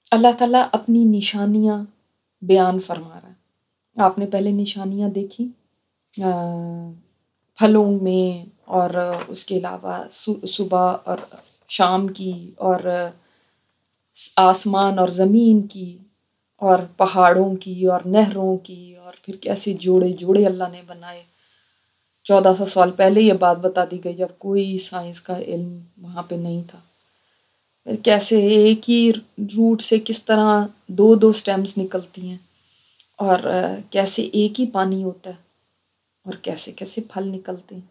اللہ تعالیٰ اپنی نشانیاں بیان فرما رہا ہے۔ آپ نے پہلے نشانیاں دیکھی پھلوں میں، اور اس کے علاوہ صبح اور شام کی، اور آسمان اور زمین کی، اور پہاڑوں کی، اور نہروں کی، اور پھر کیسے جوڑے جوڑے اللہ نے بنائے۔ 1400 سال پہلے یہ بات بتا دی گئی جب کوئی سائنس کا علم وہاں پہ نہیں تھا۔ پھر کیسے ایک ہی روٹ سے کس طرح دو دو سٹیمز نکلتی ہیں، اور کیسے ایک ہی پانی ہوتا ہے، اور کیسے کیسے پھل نکلتے ہیں۔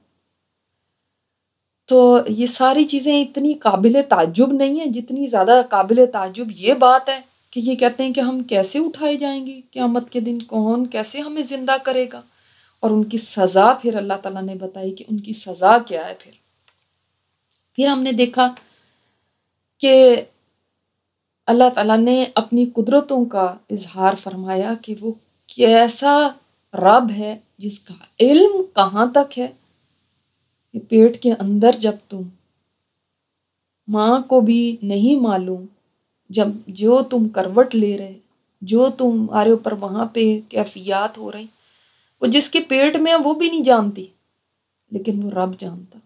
تو یہ ساری چیزیں اتنی قابل تعجب نہیں ہیں جتنی زیادہ قابل تعجب یہ بات ہے کہ یہ کہتے ہیں کہ ہم کیسے اٹھائے جائیں گے قیامت کے دن، کون کیسے ہمیں زندہ کرے گا، اور ان کی سزا پھر اللہ تعالیٰ نے بتائی کہ ان کی سزا کیا ہے۔ پھر ہم نے دیکھا کہ اللہ تعالیٰ نے اپنی قدرتوں کا اظہار فرمایا کہ وہ کیسا رب ہے جس کا علم کہاں تک ہے کہ پیٹ کے اندر جب تم ماں کو بھی نہیں معلوم، جب جو تم کروٹ لے رہے، جو تمہارے اوپر وہاں پہ کیفیات ہو رہی، وہ جس کے پیٹ میں وہ بھی نہیں جانتی، لیکن وہ رب جانتا۔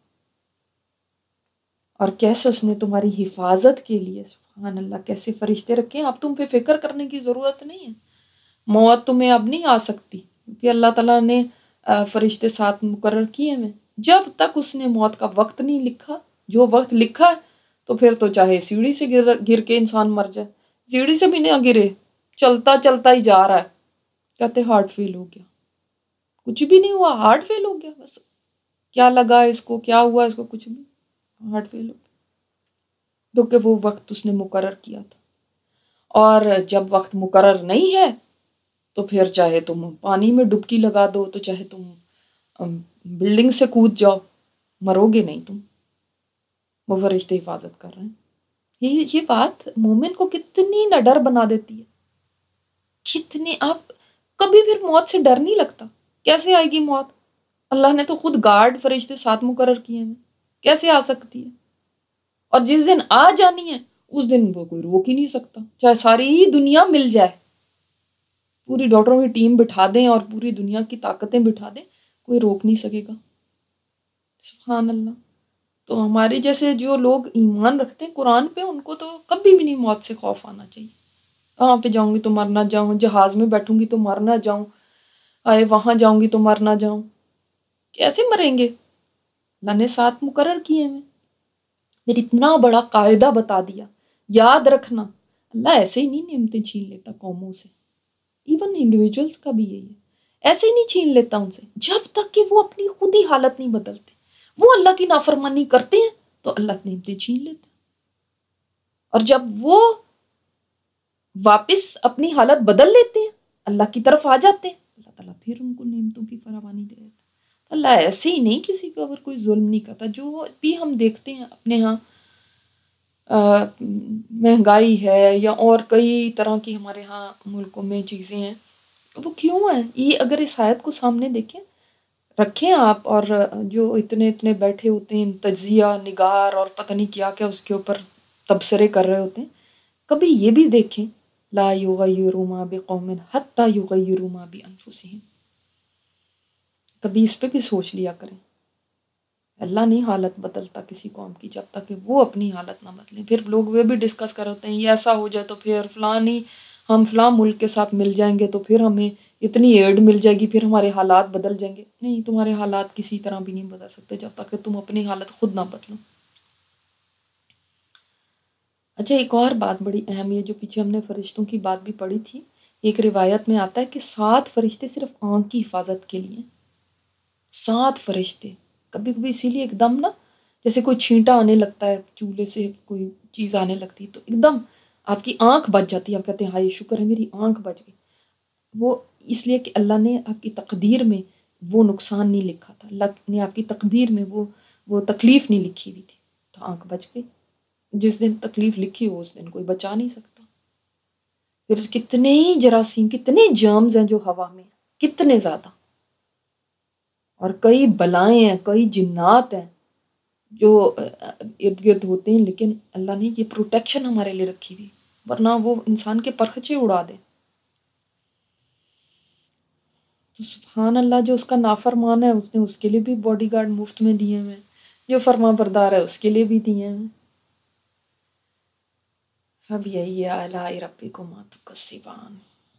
اور کیسے اس نے تمہاری حفاظت کے لیے، سبحان اللہ، کیسے فرشتے رکھے ہیں۔ اب تم پہ فکر کرنے کی ضرورت نہیں ہے، موت تمہیں اب نہیں آ سکتی، کیونکہ اللہ تعالیٰ نے فرشتے ساتھ مقرر کیے ہیں۔ جب تک اس نے موت کا وقت نہیں لکھا، جو وقت لکھا ہے تو پھر تو چاہے سیڑھی سے گر کے انسان مر جائے، سیڑھی سے بھی نہ گرے، چلتا چلتا ہی جا رہا ہے، کہتے ہارٹ فیل ہو گیا، کچھ بھی نہیں ہوا، ہارٹ فیل ہو گیا، بس کیا لگا اس کو، کیا ہوا اس کو، کچھ بھی، ہارٹ فیل ہو گیا، کیونکہ وہ وقت اس نے مقرر کیا تھا۔ اور جب وقت مقرر نہیں ہے تو پھر چاہے تم پانی میں ڈبکی لگا دو، تو چاہے تم بلڈنگ سے کود جاؤ، مرو گے نہیں تم، وہ فرشتے حفاظت کر رہے ہیں۔ یہ بات مومن کو کتنی نہ ڈر بنا دیتی ہے، کتنی۔ آپ کبھی پھر موت سے ڈر نہیں لگتا، کیسے آئے گی موت؟ اللہ نے تو خود گارڈ فرشتے ساتھ مقرر کیے ہیں، کیسے آ سکتی ہے؟ اور جس دن آ جانی ہے اس دن وہ کوئی روک ہی نہیں سکتا، چاہے ساری دنیا مل جائے، پوری ڈاکٹروں کی ٹیم بٹھا دیں اور پوری دنیا کی طاقتیں بٹھا دیں، کوئی روک نہیں سکے گا۔ سبحان اللہ۔ تو ہمارے جیسے جو لوگ ایمان رکھتے ہیں قرآن پہ، ان کو تو کبھی بھی نہیں موت سے خوف آنا چاہیے۔ وہاں پہ جاؤں گی تو مر نہ جاؤں، جہاز میں بیٹھوں گی تو مر نہ جاؤں، آئے وہاں جاؤں گی تو مر نہ جاؤں، کیسے مریں گے؟ اللہ نے ساتھ مقرر کیے ہیں۔ پھر اتنا بڑا قاعدہ بتا دیا، یاد رکھنا اللہ ایسے ہی نہیں نعمتیں چھین لیتا قوموں سے، ایون انڈیویجولس کا بھی یہی ہے، ایسے ہی نہیں چھین لیتا ان سے، جب تک کہ وہ اپنی خود ہی حالت نہیں بدلتے۔ وہ اللہ کی نافرمانی کرتے ہیں تو اللہ نعمتیں چھین لیتے ہیں، اور جب وہ واپس اپنی حالت بدل لیتے ہیں، اللہ کی طرف آ جاتے ہیں، اللہ تعالیٰ پھر ان کو نعمتوں کی فراوانی دے دیتا ہے۔ اللہ ایسے ہی نہیں کسی کے اوپر کوئی ظلم نہیں کرتا۔ جو بھی ہم دیکھتے ہیں اپنے ہاں مہنگائی ہے یا اور کئی طرح کی ہمارے ہاں ملکوں میں چیزیں ہیں، وہ کیوں ہیں؟ یہ اگر اس آیت کو سامنے دیکھیں، رکھیں آپ، اور جو اتنے بیٹھے ہوتے ہیں تجزیہ نگار اور پتہ نہیں کیا کیا اس کے اوپر تبصرے کر رہے ہوتے ہیں، کبھی یہ بھی دیکھیں لا یغیروا ما بقوم حتی یغیروا ما بانفسہم، کبھی اس پہ بھی سوچ لیا کریں۔ اللہ نہیں حالت بدلتا کسی قوم کی جب تک کہ وہ اپنی حالت نہ بدلیں۔ پھر لوگ وہ بھی ڈسکس کر ہوتے ہیں یہ ایسا ہو جائے تو پھر فلانی ہم فلاں ملک کے ساتھ مل جائیں گے تو پھر ہمیں اتنی ایڈ مل جائے گی، پھر ہمارے حالات بدل جائیں گے۔ نہیں، تمہارے حالات کسی طرح بھی نہیں بدل سکتے جب تک کہ تم اپنی حالت خود نہ بدلو۔ اچھا، ایک اور بات بڑی اہم ہے، جو پیچھے ہم نے فرشتوں کی بات بھی پڑھی تھی، ایک روایت میں آتا ہے کہ 7 فرشتے صرف آنکھ کی حفاظت کے لیے، 7 فرشتے۔ کبھی کبھی اسی لیے ایک دم نا، جیسے کوئی چھینٹا آنے لگتا ہے چولہے سے، کوئی چیز آنے لگتی ہے تو ایک دم آپ کی آنکھ بچ جاتی ہے، آپ کہتے ہیں ہائے شکر ہے میری آنکھ بچ گئی۔ وہ اس لیے کہ اللہ نے آپ کی تقدیر میں وہ نقصان نہیں لکھا تھا، اللہ نے آپ کی تقدیر میں وہ تکلیف نہیں لکھی ہوئی تھی، تو آنکھ بچ گئی۔ جس دن تکلیف لکھی ہو اس دن کوئی بچا نہیں سکتا۔ پھر کتنے ہی جراثیم، کتنے جرمز ہیں جو ہوا میں ہیں، کتنے زیادہ، اور کئی بلائیں ہیں، کئی جنات ہیں جو ارد گرد ہوتے ہیں، لیکن اللہ نے یہ پروٹیکشن ہمارے لیے رکھی ہوئی، ورنہ وہ انسان کے پرخچے اڑا دے. تو سبحان اللہ، جو اس کا نافرمان ہے اس نے اس کے لیے بھی باڈی گارڈ مفت میں دیے ہوئے ہیں، جو فرما بردار ہے اس کے لیے بھی دیے ہیں. فَبِأَيِّ آلَاءِ رَبِّكُمَا تُكَذِّبَانِ.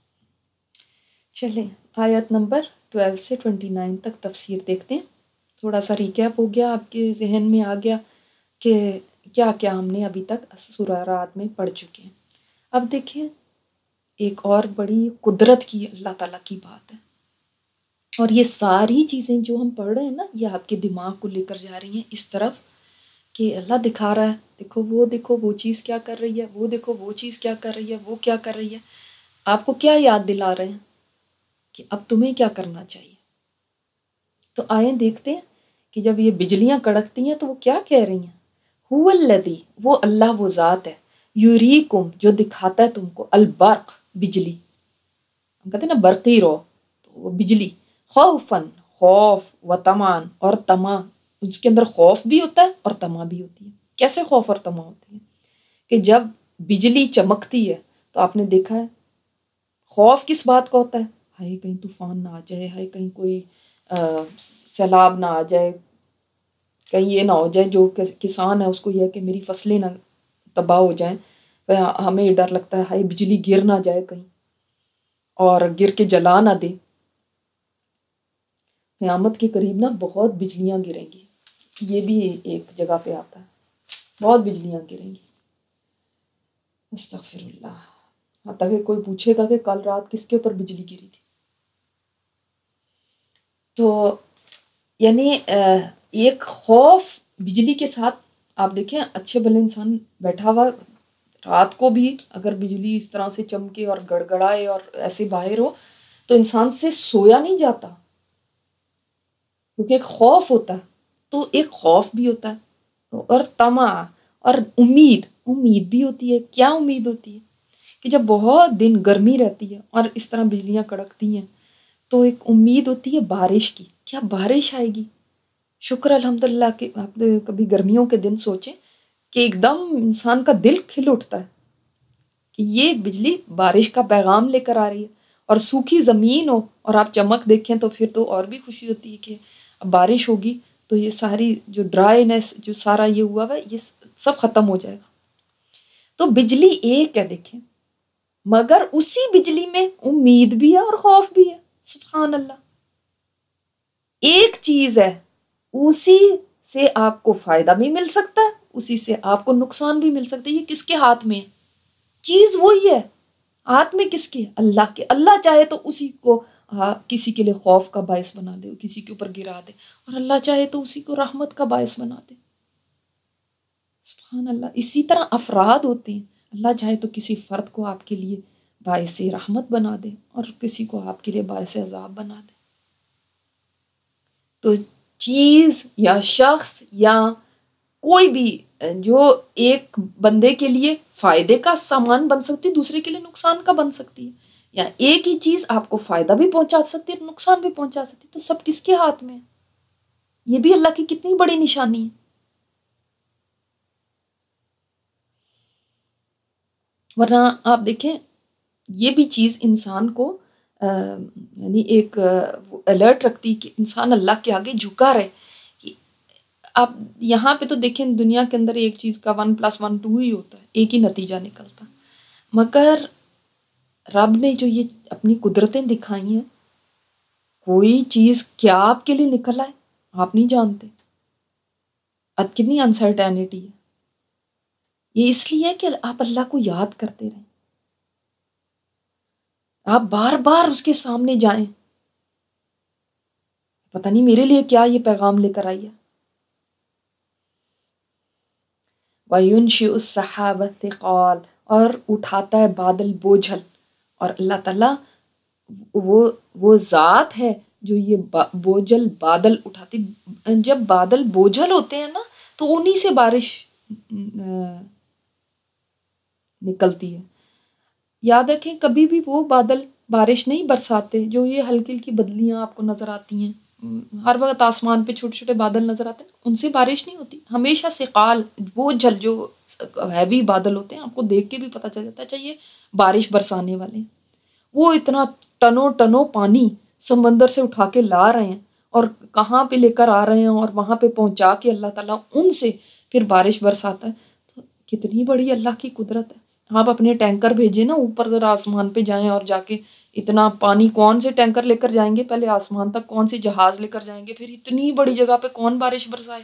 چلیں آیت نمبر 12 سے 29 تک تفسیر دیکھتے ہیں. تھوڑا سا ریکیپ ہو گیا، آپ کے ذہن میں آ گیا کہ کیا کیا ہم نے ابھی تک سورہ رعد میں پڑھ چکے ہیں. اب دیکھیں ایک اور بڑی قدرت کی اللہ تعالیٰ کی بات ہے، اور یہ ساری چیزیں جو ہم پڑھ رہے ہیں نا، یہ آپ کے دماغ کو لے کر جا رہی ہیں اس طرف کہ اللہ دکھا رہا ہے دیکھو وہ چیز کیا کر رہی ہے، وہ دیکھو وہ چیز کیا کر رہی ہے، وہ کیا کر رہی ہے. آپ کو کیا یاد دلا رہے ہیں کہ اب تمہیں کیا کرنا چاہیے. تو آئیں دیکھتے ہیں کہ جب یہ بجلیاں کڑکتی ہیں تو وہ کیا کہہ رہی ہیں. هو الذی، وہ اللہ وہ ذات ہے، یریکم جو دکھاتا ہے تم کو، البرق بجلی، ہم کہتے ہیں نا برقی رو، تو وہ بجلی، خوفاً خوف، و طمعاً اور طمع، اس کے اندر خوف بھی ہوتا ہے اور طمع بھی ہوتی ہے. کیسے خوف اور طمع ہوتی ہے کہ جب بجلی چمکتی ہے تو آپ نے دیکھا ہے خوف کس بات کا ہوتا ہے، ہائے کہیں طوفان نہ آ جائے، ہائے کہیں کوئی سیلاب نہ آ جائے، کہیں یہ نہ ہو جائے، جو کسان ہے اس کو یہ ہے کہ میری فصلیں نہ تباہ ہو جائیں. ہمیں یہ ڈر لگتا ہے ہائے بجلی گر نہ جائے کہیں اور گر کے جلا نہ دے. قیامت کے قریب نا بہت بجلیاں گریں گی، یہ بھی ایک جگہ پہ آتا ہے، بہت بجلیاں گریں گی. استغفر اللہ. حتیٰ کہ کوئی پوچھے گا کہ کل رات کس کے اوپر بجلی گری تھی. تو یعنی ایک خوف بجلی کے ساتھ. آپ دیکھیں اچھے بھلے انسان بیٹھا ہوا رات کو بھی اگر بجلی اس طرح سے چمکے اور گڑگڑائے اور ایسے باہر ہو تو انسان سے سویا نہیں جاتا، کیونکہ ایک خوف ہوتا ہے. تو ایک خوف بھی ہوتا ہے اور طمع اور امید بھی ہوتی ہے. کیا امید ہوتی ہے کہ جب بہت دن گرمی رہتی ہے اور اس طرح بجلیاں کڑکتی ہیں تو ایک امید ہوتی ہے بارش کی، کیا بارش آئے گی. شکر الحمدللہ کہ آپ نے کبھی گرمیوں کے دن سوچیں کہ ایک دم انسان کا دل کھل اٹھتا ہے کہ یہ بجلی بارش کا پیغام لے کر آ رہی ہے. اور سوکھی زمین ہو اور آپ چمک دیکھیں تو پھر تو اور بھی خوشی ہوتی ہے کہ اب بارش ہوگی تو یہ ساری جو ڈرائینس جو سارا یہ ہوا ہے یہ سب ختم ہو جائے گا. تو بجلی ایک ہے دیکھیں، مگر اسی بجلی میں امید بھی ہے اور خوف بھی ہے. سبحان اللہ. ایک چیز ہے، اسی سے آپ کو فائدہ بھی مل سکتا ہے، اسی سے آپ کو نقصان بھی مل سکتا ہے. یہ کس کے ہاتھ میں ہے؟ چیز وہی ہے، ہاتھ میں کس کے؟ اللہ کے. اللہ چاہے تو اسی کو کسی کے لیے خوف کا باعث بنا دے، کسی کے اوپر گرا دے، اور اللہ چاہے تو اسی کو رحمت کا باعث بنا دے. سبحان اللہ. اسی طرح افراد ہوتے ہیں، اللہ چاہے تو کسی فرد کو آپ کے لیے باعث رحمت بنا دے اور کسی کو آپ کے لیے باعث عذاب بنا دے. تو چیز یا شخص یا کوئی بھی جو ایک بندے کے لیے فائدے کا سامان بن سکتی ہے دوسرے کے لیے نقصان کا بن سکتی ہے، یا ایک ہی چیز آپ کو فائدہ بھی پہنچا سکتی ہے نقصان بھی پہنچا سکتی ہے. تو سب کس کے ہاتھ میں ہے؟ یہ بھی اللہ کی کتنی بڑی نشانی ہے. ورنہ آپ دیکھیں یہ بھی چیز انسان کو یعنی ایک الرٹ رکھتی کہ انسان اللہ کے آگے جھکا رہے. آپ یہاں پہ تو دیکھیں دنیا کے اندر ایک چیز کا 1+1 2 ہی ہوتا ہے، ایک ہی نتیجہ نکلتا. مگر رب نے جو یہ اپنی قدرتیں دکھائی ہیں، کوئی چیز کیا آپ کے لیے نکل آئے آپ نہیں جانتے. اب کتنی انسرٹینٹی ہے. یہ اس لیے کہ آپ اللہ کو یاد کرتے رہیں، آپ بار بار اس کے سامنے جائیں، پتہ نہیں میرے لیے کیا یہ پیغام لے کر آئی ہے. وَيُنشِئُ السَّحَابَ الثِّقَالَ، اور اٹھاتا ہے بادل بوجھل. اور اللہ تعالیٰ وہ ذات ہے جو یہ بوجھل بادل اٹھاتی. جب بادل بوجھل ہوتے ہیں نا تو انہی سے بارش نکلتی ہے. یاد رکھیں کبھی بھی وہ بادل بارش نہیں برساتے جو یہ ہلکی ہلکی بدلیاں آپ کو نظر آتی ہیں ہر وقت آسمان پہ چھوٹے چھوٹے بادل نظر آتے ہیں، ان سے بارش نہیں ہوتی. ہمیشہ ثقال وہ جو ہیوی بادل ہوتے ہیں، آپ کو دیکھ کے بھی پتہ چل جاتا ہے چاہیے بارش برسانے والے ہیں. وہ اتنا ٹنوں ٹنوں پانی سمندر سے اٹھا کے لا رہے ہیں اور کہاں پہ لے کر آ رہے ہیں اور وہاں پہ پہنچا کے اللہ تعالیٰ ان سے پھر بارش برساتا ہے. تو کتنی بڑی اللہ کی قدرت ہے. آپ اپنے ٹینکر بھیجیں نا اوپر، ذرا آسمان پہ جائیں اور جا کے اتنا پانی کون سے ٹینکر لے کر جائیں گے پہلے آسمان تک، کون سی جہاز لے کر جائیں گے، پھر اتنی بڑی جگہ پہ کون بارش برسائے.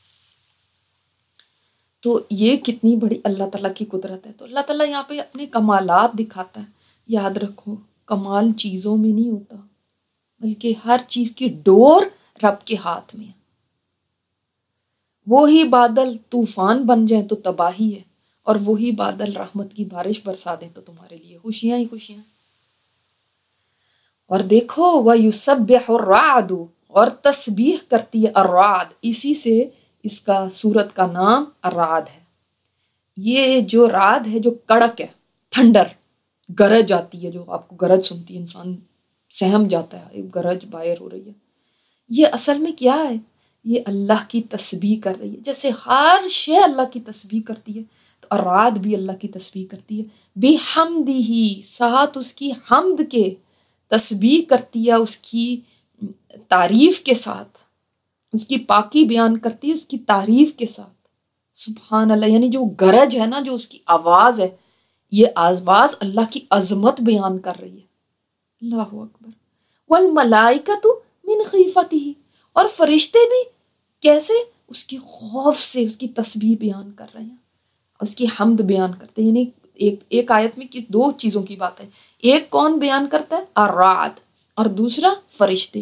تو یہ کتنی بڑی اللہ تعالیٰ کی قدرت ہے. تو اللہ تعالیٰ یہاں پہ اپنے کمالات دکھاتا ہے. یاد رکھو کمال چیزوں میں نہیں ہوتا، بلکہ ہر چیز کی ڈور رب کے ہاتھ میں ہے. وہی بادل طوفان بن جائیں تو تباہی ہے، اور وہی بادل رحمت کی بارش برسا دیں تو تمہارے لیے خوشیاں ہی خوشیاں. اور دیکھو وَيُسَبِّحُ الرَّعْدُ، اور تسبیح کرتی ہے الرعد. اسی سے اس کا سورت کا نام الرعد ہے. یہ جو رعد ہے جو کڑک ہے، تھنڈر، گرج آتی ہے، جو آپ کو گرج سنتی ہے انسان سہم جاتا ہے، ایک گرج باہر ہو رہی ہے. یہ اصل میں کیا ہے؟ یہ اللہ کی تسبیح کر رہی ہے. جیسے ہر شے اللہ کی تسبیح کرتی ہے تو الرعد بھی اللہ کی تسبیح کرتی ہے. بِحَمْدِهِ، ساتھ اس کی حمد کے تسبیح کرتی ہے، اس کی تعریف کے ساتھ، اس کی پاکی بیان کرتی ہے اس کی تعریف کے ساتھ. سبحان اللہ. یعنی جو گرج ہے نا، جو اس کی آواز ہے، یہ آواز اللہ کی عظمت بیان کر رہی ہے. اللہ اکبر. والملائکۃ من خیفتہ، اور فرشتے بھی کیسے؟ اس کے خوف سے اس کی تسبیح بیان کر رہے ہیں، اس کی حمد بیان کرتے ہیں. یعنی ایک آیت میں دو چیزوں کی بات ہے. ایک کون بیان کرتا ہے؟ الرعد، اور دوسرا فرشتے.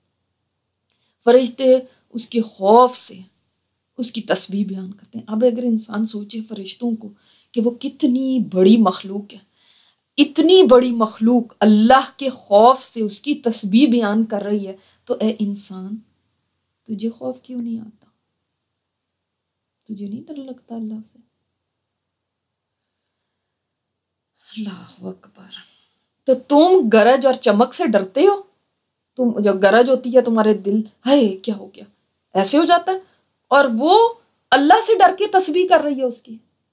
فرشتے اس کے خوف سے اس کی تسبیح بیان کرتے ہیں. اب اگر انسان سوچے فرشتوں کو کہ وہ کتنی بڑی مخلوق ہے، اتنی بڑی مخلوق اللہ کے خوف سے اس کی تسبیح بیان کر رہی ہے، تو اے انسان تجھے خوف کیوں نہیں آتا؟ تجھے نہیں ڈر لگتا اللہ سے؟ اللہ اکبر. تو تم گرج اور چمک سے ڈرتے ہو؟ تم جب گرج ہوتی ہے تمہارے دل ہائے کیا ہو گیا ایسے ہو جاتا ہے، اور وہ اللہ سے ڈر کے تسبیح کر رہی ہے اس کی.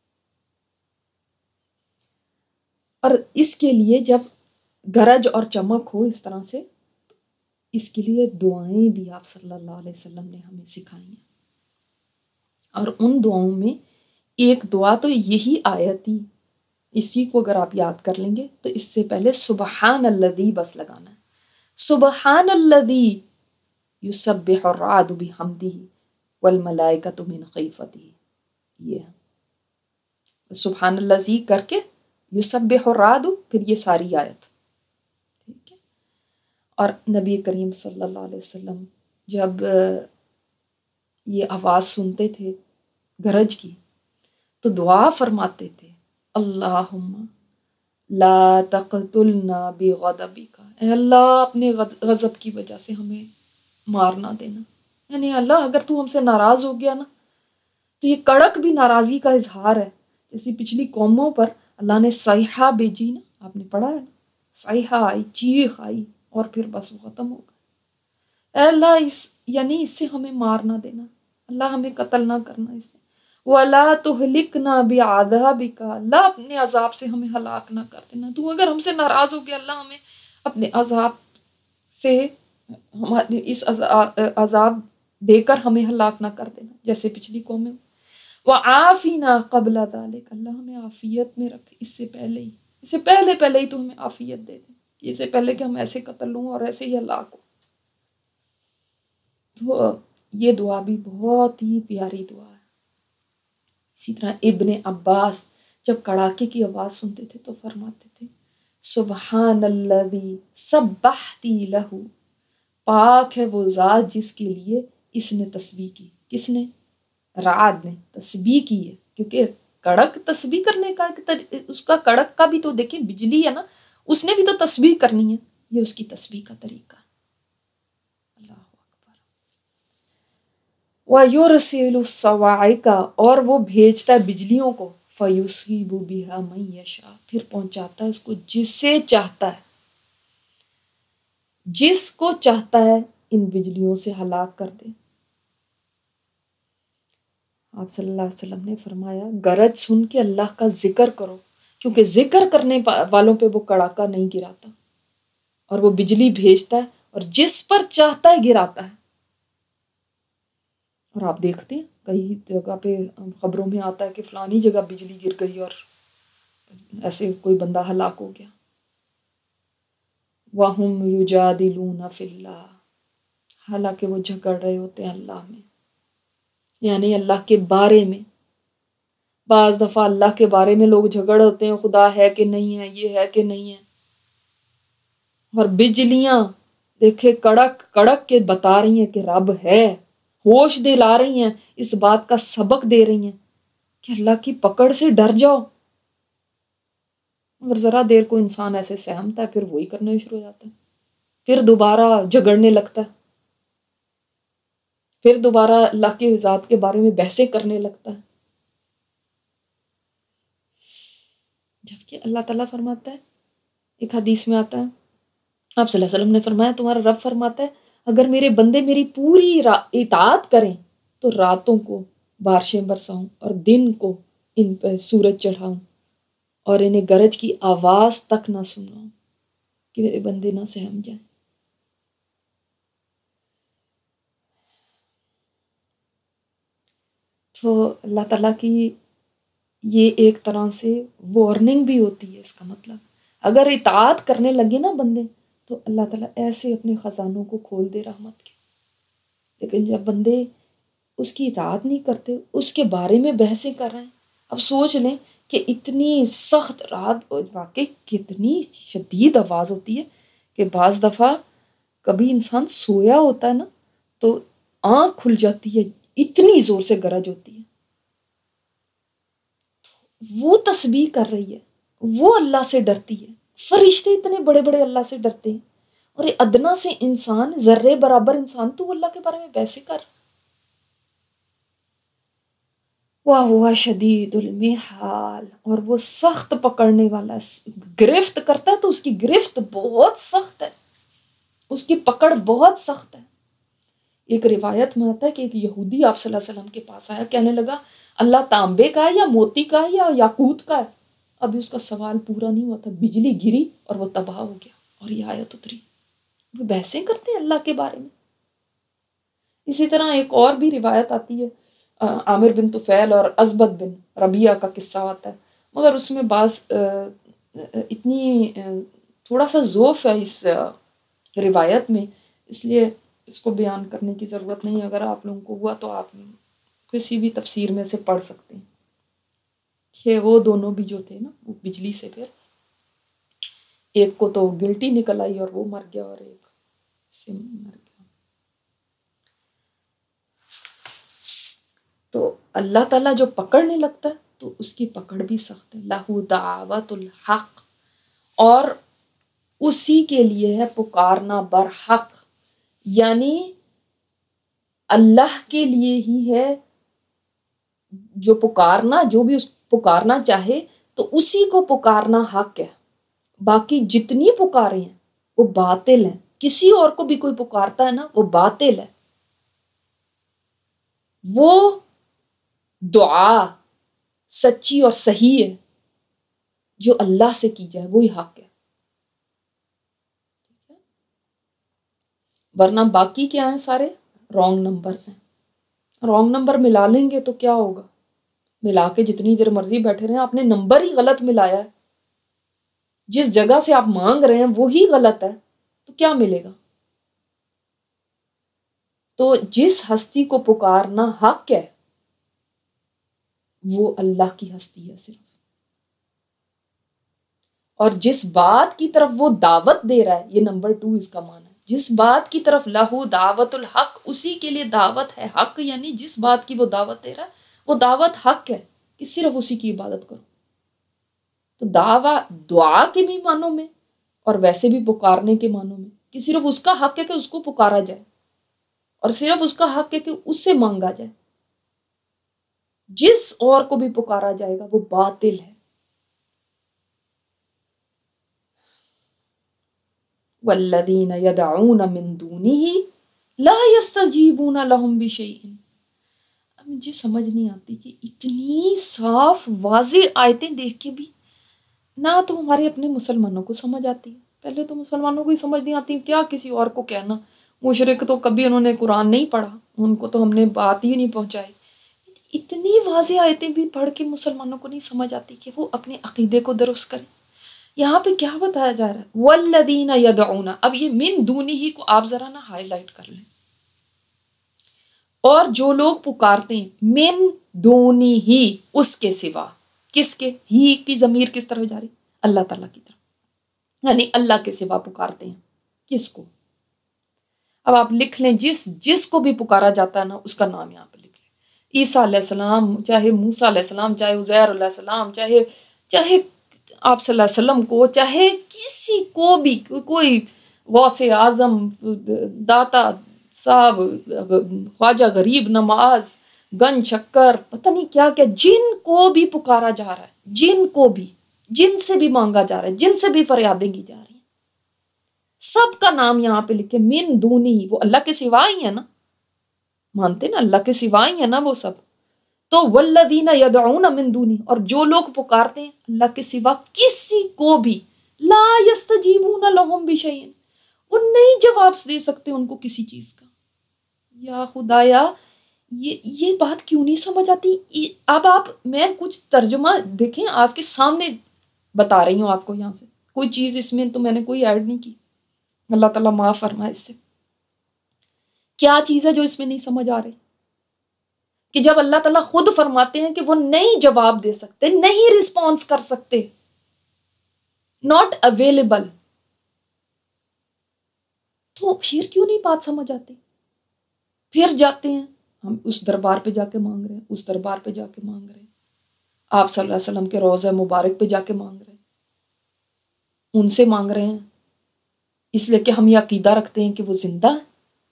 اور اس کے لیے جب گرج اور چمک ہو اس طرح سے، اس کے لیے دعائیں بھی آپ صلی اللہ علیہ وسلم نے ہمیں سکھائی ہیں. اور ان دعاؤں میں ایک دعا تو یہی آیت تھی. اسی کو اگر آپ یاد کر لیں گے تو اس سے پہلے سبحان الذی بس لگانا ہے. سبحان الذی یسبح الرعد بحمدہ والملائکۃ من خیفتہ. یہ سبحان الذی کر کے یسبح الرعد، پھر یہ ساری آیت. ٹھیک ہے. اور نبی کریم صلی اللہ علیہ وسلم جب یہ آواز سنتے تھے گرج کی تو دعا فرماتے تھے اللہم لا تقتلنا بغضبک، اے اللہ اپنے غضب کی وجہ سے ہمیں مار نہ دینا. یعنی اللہ اگر تو ہم سے ناراض ہو گیا نا تو یہ کڑک بھی ناراضی کا اظہار ہے. جیسی پچھلی قوموں پر اللہ نے صیحہ بھیجی نا، آپ نے پڑھا ہے نا، صیحہ آئی، چیخ آئی، اور پھر بس وہ ختم ہو گئے. اے اللہ یعنی اس سے ہمیں مار نہ دینا، اللہ ہمیں قتل نہ کرنا اس سے. وَلَا تُهْلِكْنَا بِعَذَابِكَ، اللہ اپنے عذاب سے ہمیں ہلاک نہ کر دینا. تو اگر ہم سے ناراض ہو گیا اللہ ہمیں اپنے عذاب سے، ہمارے اس عذاب دے کر ہمیں ہلاک نہ کر دینا جیسے پچھلی قومیں. وَعَافِنَا قَبْلَ ذَلِكَ، اللہ ہمیں عافیت میں رکھ، اس سے پہلے ہی، اس سے پہلے ہی تو ہمیں عافیت دے دے، اس سے پہلے کہ ہم ایسے قتل ہوں اور ایسے ہی ہلاک ہوں. تو یہ دعا بھی بہت ہی پیاری دعا ہے. اسی طرح ابن عباس جب کڑاکے کی آواز سنتے تھے تو فرماتے تھے سبحان الذی سبحتی لہ، پاک ہے وہ ذات جس کے لیے اس نے تسبیح کی. کس نے؟ رعد نے تسبیح کی ہے. کیونکہ کڑک تسبیح کرنے کا اس کا کڑک کا بھی تو دیکھیں بجلی ہے نا، اس نے بھی تو تسبیح کرنی ہے، یہ اس کی تسبیح کا طریقہ. اللہ اکبر. وَيُرْسِلُ الصَّوَاعِقَ، اور وہ بھیجتا ہے بجلیوں کو، فَيُصِيبُ بِهَا مَن يَشَاءُ، پھر پہنچاتا ہے اس کو جسے چاہتا ہے، جس کو چاہتا ہے ان بجلیوں سے ہلاک کر دے۔ آپ صلی اللہ علیہ وسلم نے فرمایا گرج سن کے اللہ کا ذکر کرو، کیونکہ ذکر کرنے والوں پہ وہ کڑاکا نہیں گراتا، اور وہ بجلی بھیجتا ہے اور جس پر چاہتا ہے گراتا ہے۔ اور آپ دیکھتے ہیں کئی جگہ پہ خبروں میں آتا ہے کہ فلانی جگہ بجلی گر گئی اور ایسے کوئی بندہ ہلاک ہو گیا۔ وَهُمْ يُجَادِلُونَ فِي اللَّهِ، حالانکہ وہ جھگڑ رہے ہوتے ہیں اللہ میں، یعنی اللہ کے بارے میں۔ بعض دفعہ اللہ کے بارے میں لوگ جھگڑ ہوتے ہیں، خدا ہے کہ نہیں ہے، یہ ہے کہ نہیں ہے، اور بجلیاں دیکھے کڑک کڑک کے بتا رہی ہیں کہ رب ہے، ہوش دلا رہی ہیں، اس بات کا سبق دے رہی ہیں کہ اللہ کی پکڑ سے ڈر جاؤ۔ اگر ذرا دیر کو انسان ایسے سہمتا ہے پھر وہی کرنا شروع ہو جاتا ہے، پھر دوبارہ جھگڑنے لگتا ہے، پھر دوبارہ اللہ کی ذات کے بارے میں بحثیں کرنے لگتا ہے، جبکہ اللہ تعالیٰ فرماتا ہے، ایک حدیث میں آتا ہے، آپ صلی اللہ علیہ وسلم نے فرمایا تمہارا رب فرماتا ہے اگر میرے بندے میری پوری اطاعت کریں تو راتوں کو بارشیں برساؤں اور دن کو ان پہ سورج چڑھاؤں اور انہیں گرج کی آواز تک نہ سناؤں کہ میرے بندے نہ سہم جائیں۔ تو اللہ تعالیٰ کی یہ ایک طرح سے وارننگ بھی ہوتی ہے، اس کا مطلب اگر اطاعت کرنے لگے نا بندے تو اللہ تعالیٰ ایسے اپنے خزانوں کو کھول دے رحمت کے، لیکن جب بندے اس کی اطاعت نہیں کرتے، اس کے بارے میں بحثیں کر رہے ہیں، اب سوچ لیں کہ اتنی سخت رات، واقعی کتنی شدید آواز ہوتی ہے کہ بعض دفعہ کبھی انسان سویا ہوتا ہے نا تو آنکھ کھل جاتی ہے، اتنی زور سے گرج ہوتی ہے، وہ تسبیح کر رہی ہے، وہ اللہ سے ڈرتی ہے، فرشتے اتنے بڑے بڑے اللہ سے ڈرتے ہیں، اور یہ ادنا سے انسان، ذرے برابر انسان، تو وہ اللہ کے بارے میں ویسے کر۔ وَهُوَ شَدِيدُ الْمِحَالِ، اور وہ سخت پکڑنے والا ہے، گرفت کرتا ہے تو اس کی گرفت بہت سخت ہے، اس کی پکڑ بہت سخت ہے۔ ایک روایت میں آتا ہے کہ ایک یہودی آپ صلی اللہ علیہ وسلم کے پاس آیا، کہنے لگا اللہ تانبے کا ہے یا موتی کا ہے یا یاقوت کا ہے؟ ابھی اس کا سوال پورا نہیں ہوا تھا، بجلی گری اور وہ تباہ ہو گیا اور یہ آیت اتری۔ وہ بحثیں کرتے ہیں اللہ کے بارے میں۔ اسی طرح ایک اور بھی روایت آتی ہے، عامر بن طفیل اور ازبد بن ربیعہ کا قصہ آتا ہے، مگر اس میں بعض اتنی تھوڑا سا ضعف ہے اس روایت میں، اس لیے اس کو بیان کرنے کی ضرورت نہیں، اگر آپ لوگوں کو ہوا تو آپ کسی بھی تفسیر میں سے پڑھ سکتے ہیں کہ وہ دونوں بھی جو تھے نا، وہ بجلی سے پھر ایک کو تو گلٹی نکل آئی اور وہ مر گیا، اور ایک سے مر گیا۔ تو اللہ تعالیٰ جو پکڑنے لگتا ہے تو اس کی پکڑ بھی سخت ہے، لہو دعوت الحق، اور اسی کے لیے ہے پکارنا برحق، یعنی اللہ کے لیے ہی ہے جو پکارنا، جو بھی اس پکارنا چاہے تو اسی کو پکارنا حق ہے، باقی جتنی پکارے ہیں وہ باطل ہیں، کسی اور کو بھی کوئی پکارتا ہے نا وہ باطل ہے، وہ دعا سچی اور صحیح ہے جو اللہ سے کی جائے وہی حق ہے، ورنہ باقی کیا ہیں، سارے رانگ نمبرز ہیں۔ رانگ نمبر ملا لیں گے تو کیا ہوگا، ملا کے جتنی دیر مرضی بیٹھے رہیں، آپ نے نمبر ہی غلط ملایا ہے، جس جگہ سے آپ مانگ رہے ہیں وہی غلط ہے تو کیا ملے گا؟ تو جس ہستی کو پکارنا حق ہے وہ اللہ کی ہستی ہے صرف، اور جس بات کی طرف وہ دعوت دے رہا ہے، یہ نمبر 2 اس کا معنی ہے، جس بات کی طرف لہو دعوت الحق، اسی کے لیے دعوت ہے حق، یعنی جس بات کی وہ دعوت دے رہا ہے وہ دعوت حق ہے کہ صرف اسی کی عبادت کرو۔ تو دعا کے بھی معنوں میں اور ویسے بھی پکارنے کے معنوں میں کہ صرف اس کا حق ہے کہ اس کو پکارا جائے، اور صرف اس کا حق ہے کہ اس سے مانگا جائے، جس اور کو بھی پکارا جائے گا وہ باطل ہے۔ والذین یدعون من دونہ لا یستجیبون لہم بشیء. مجھے سمجھ نہیں آتی کہ اتنی صاف واضح آیتیں دیکھ کے بھی نہ تو ہمارے اپنے مسلمانوں کو سمجھ آتی ہے. پہلے تو مسلمانوں کو ہی سمجھ نہیں آتی، کیا کسی اور کو کہنا. مشرک تو کبھی انہوں نے قرآن نہیں پڑھا، ان کو تو ہم نے بات ہی نہیں پہنچائی. اتنی واضح آیتیں بھی پڑھ کے مسلمانوں کو نہیں سمجھ آتی کہ وہ اپنے عقیدے کو درست کریں. یہاں پہ کیا بتایا جا رہا ہے؟ والذین یدعون. اب یہ من دونہ کو آپ ذرا نا ہائی لائٹ کر لیں. اور جو لوگ پکارتے ہیں من دونہ ہی، اس کے سوا. کس کے؟ ہی کی ضمیر کس طرف جا رہی؟ اللہ تعالیٰ کی طرف. یعنی اللہ کے سوا پکارتے ہیں. کس کو؟ اب آپ لکھ لیں، جس کو بھی پکارا جاتا ہے نا، اس کا نام یہاں پہ لکھ لیں. عیسیٰ علیہ السلام، چاہے موسیٰ علیہ السلام، چاہے عزیر علیہ السلام، چاہے آپ صلی اللہ علیہ وسلم کو، چاہے کسی کو بھی، کوئی غوث اعظم، داتا صاحب، خواجہ غریب نواز، گن شکر، پتہ نہیں کیا کیا، جن کو بھی پکارا جا رہا ہے، جن کو بھی، جن سے بھی مانگا جا رہا ہے، جن سے بھی فریادیں کی جا رہی ہیں، سب کا نام یہاں پہ لکھے من دونی ہی. وہ اللہ کے سوا ہی ہے نا، مانتے نا اللہ کے سوا ہی ہے نا وہ سب. تو والذین یدعون من دونی، اور جو لوگ پکارتے ہیں اللہ کے سوا کسی کو بھی، لا یستجیبون لہم بشیء، وہ نہیں جواب دے سکتے ان کو کسی چیز کا. یا خدایا، یہ بات کیوں نہیں سمجھ آتی؟ اب میں کچھ ترجمہ دیکھیں آپ کے سامنے بتا رہی ہوں آپ کو. یہاں سے کوئی چیز اس میں تو میں نے کوئی ایڈ نہیں کی، اللہ تعالیٰ معاف فرمائے. اس سے کیا چیز ہے جو اس میں نہیں سمجھ آ رہی؟ کہ جب اللہ تعالیٰ خود فرماتے ہیں کہ وہ نہیں جواب دے سکتے، نہیں رسپانس کر سکتے، ناٹ اویلیبل، تو پھر کیوں نہیں بات سمجھ آتی؟ پھر جاتے ہیں ہم اس دربار پہ جا کے مانگ رہے ہیں، اس دربار پہ جا کے مانگ رہے ہیں، آپ صلی اللہ علیہ وسلم کے روضہ مبارک پہ جا کے مانگ رہے ہیں، ان سے مانگ رہے ہیں اس لیے کہ ہم یہ عقیدہ رکھتے ہیں کہ وہ زندہ ہے.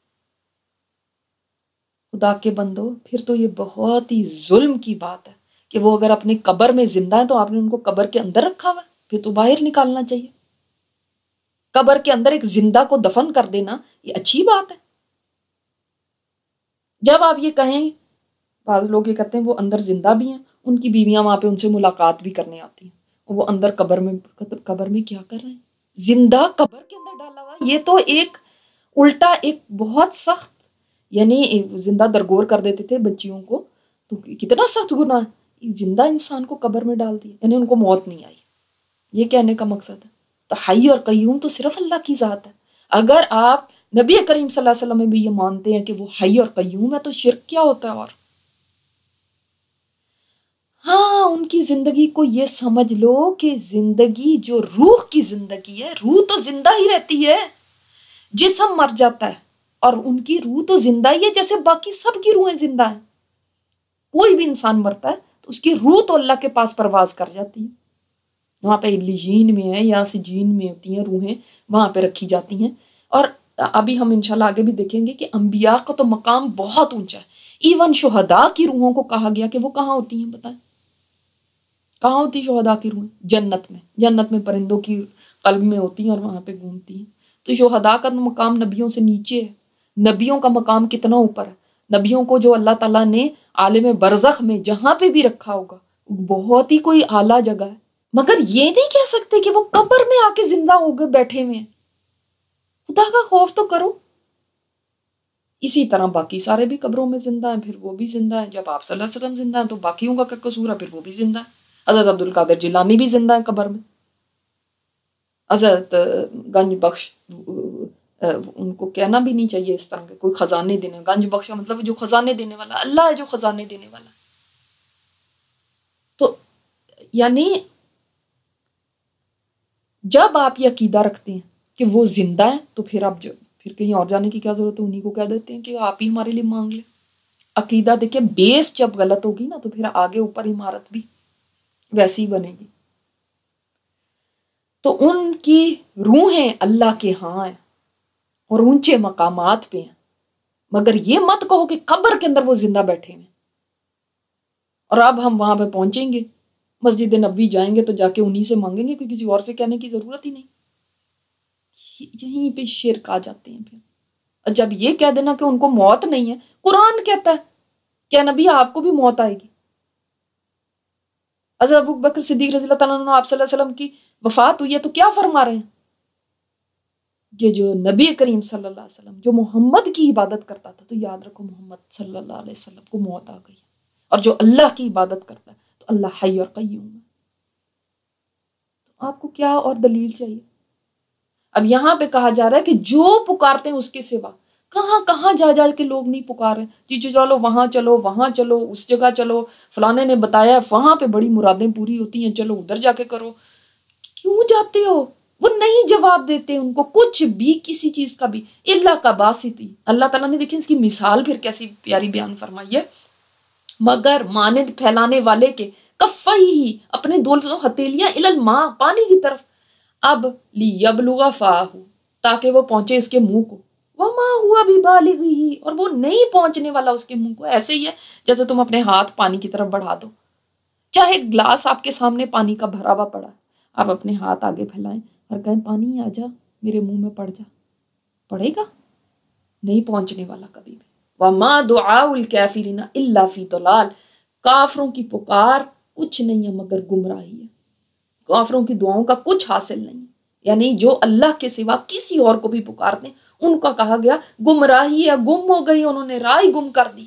خدا کے بندو، پھر تو یہ بہت ہی ظلم کی بات ہے کہ وہ اگر اپنی قبر میں زندہ ہے تو آپ نے ان کو قبر کے اندر رکھا ہوا ہے، پھر تو باہر نکالنا چاہیے. قبر کے اندر ایک زندہ کو دفن کر دینا یہ اچھی بات ہے. جب آپ یہ کہیں، بعض لوگ یہ کہتے ہیں وہ اندر زندہ بھی ہیں، ان کی بیویاں وہاں پہ ان سے ملاقات بھی کرنے آتی ہیں، وہ اندر قبر میں کیا کر رہے ہیں؟ زندہ قبر کے اندر ڈالا ہوا. یہ تو ایک الٹا ایک بہت سخت، یعنی زندہ درگور کر دیتے تھے بچیوں کو، تو کتنا سخت گناہ ہے. زندہ انسان کو قبر میں ڈال دیا، یعنی ان کو موت نہیں آئی. یہ کہنے کا مقصد ہے. تو حی اور قیوم تو صرف اللہ کی ذات ہے. اگر آپ نبی کریم صلی اللہ علیہ وسلم میں بھی یہ مانتے ہیں کہ وہ حی اور قیوم ہے تو شرک کیا ہوتا ہے؟ اور ہاں، ان کی زندگی کو یہ سمجھ لو کہ زندگی جو روح کی زندگی ہے، روح تو زندہ ہی رہتی ہے، جسم مر جاتا ہے، اور ان کی روح تو زندہ ہی ہے جیسے باقی سب کی روحیں زندہ ہیں. کوئی بھی انسان مرتا ہے تو اس کی روح تو اللہ کے پاس پرواز کر جاتی ہے، وہاں پہ علیین میں ہے یا سجین میں ہوتی ہیں روحیں، وہاں پہ رکھی جاتی ہیں. اور ابھی ہم انشاءاللہ آگے بھی دیکھیں گے کہ انبیاء کا تو مقام بہت اونچا ہے. ایون شہداء کی روحوں کو کہا گیا کہ وہ کہاں ہوتی ہیں؟ بتائیں کہاں ہوتی شہداء کی روحیں؟ جنت میں پرندوں کی قلب میں ہوتی ہیں اور وہاں پہ گھومتی ہیں. تو شہداء کا مقام نبیوں سے نیچے ہے. نبیوں کا مقام کتنا اوپر ہے؟ نبیوں کو جو اللہ تعالیٰ نے عالم برزخ میں جہاں پہ بھی رکھا ہوگا بہت ہی کوئی اعلیٰ جگہ ہے. مگر یہ نہیں کہہ سکتے کہ وہ قبر میں آ کے زندہ ہو گئے بیٹھے ہوئے ہیں. خدا کا خوف تو کرو. اسی طرح باقی سارے بھی قبروں میں زندہ ہیں، پھر وہ بھی زندہ ہیں. جب آپ صلی اللہ علیہ وسلم زندہ ہیں تو باقیوں کا کیا قصور ہے؟ پھر وہ بھی زندہ ہیں. حضرت عبد القادر جیلانی بھی زندہ ہیں قبر میں. حضرت گنج بخش، ان کو کہنا بھی نہیں چاہیے اس طرح کے کوئی خزانے دینے. گنج بخش مطلب جو خزانے دینے والا اللہ ہے، جو خزانے دینے والا. تو یعنی جب آپ یہ عقیدہ رکھتے ہیں کہ وہ زندہ ہے تو پھر پھر کہیں اور جانے کی کیا ضرورت ہے؟ انہیں کو کہہ دیتے ہیں کہ آپ ہی ہمارے لیے مانگ لیں. عقیدہ دیکھیں، بیس جب غلط ہوگی نا تو پھر آگے اوپر عمارت بھی ویسی بنے گی. تو ان کی روحیں اللہ کے ہاں ہیں اور اونچے مقامات پہ ہیں، مگر یہ مت کہو کہ قبر کے اندر وہ زندہ بیٹھے ہیں اور اب ہم وہاں پہ پہنچیں گے، مسجد نبوی جائیں گے تو جا کے انہی سے مانگیں گے، کسی اور سے کہنے کی ضرورت ہی نہیں. یہیں پہ شرک آ جاتے ہیں. پھر اور جب یہ کہہ دینا کہ ان کو موت نہیں ہے، قرآن کہتا ہے کہ نبی آپ کو بھی موت آئے گی۔ حضرت ابو بکر صدیق رضی اللہ تعالیٰ عنہ آپ صلی اللہ علیہ وسلم کی وفات ہوئی ہے تو کیا فرما رہے ہیں؟ یہ جو نبی کریم صلی اللہ علیہ وسلم جو محمد کی عبادت کرتا تھا، تو یاد رکھو محمد صلی اللہ علیہ وسلم کو موت آ گئی، اور جو اللہ کی عبادت کرتا ہے تو اللہ حی اور قیوم ہے۔ تو آپ کو کیا اور دلیل چاہیے؟ اب یہاں پہ کہا جا رہا ہے کہ جو پکارتے ہیں اس کے سوا، کہاں کہاں جا جا کے لوگ نہیں پکار رہے ہیں، جی چلو وہاں چلو، وہاں چلو، اس جگہ چلو، فلانے نے بتایا وہاں پہ بڑی مرادیں پوری ہوتی ہیں، چلو ادھر جا کے کرو۔ کیوں جاتے ہو؟ وہ نہیں جواب دیتے ان کو کچھ بھی، کسی چیز کا بھی، اللہ کا باسطی۔ اللہ تعالیٰ نے دیکھیں اس کی مثال پھر کیسی پیاری بیان فرمائی ہے، مگر مانند پھیلانے والے کے کفئی ہی، اپنے دونوں ہتھیلیاں الماء، پانی کی طرف، اب لیبلغ فاہ، تاکہ وہ پہنچے اس کے منہ کو، وما ہوا ببالغہ، اور وہ نہیں پہنچنے والا اس کے منہ کو۔ ایسے ہی ہے جیسے تم اپنے ہاتھ پانی کی طرف بڑھا دو، چاہے گلاس آپ کے سامنے پانی کا بھرا ہوا پڑا، آپ اپنے ہاتھ آگے پھیلائیں اور کہیں پانی آ جا میرے منہ میں پڑ جا، پڑے گا؟ نہیں پہنچنے والا کبھی بھی۔ وما دعاء الکافرین الا فی ضلال، کافروں کی پکار کچھ نہیں ہے مگر گمراہی ہے، کافروں کی دعاؤں کا کچھ حاصل نہیں ہے، یعنی جو اللہ کے سوا کسی اور کو بھی پکارتے ہیں ان کا کہا گیا گمراہی ہے، گم ہو گئی، انہوں نے راہ گم کر دی۔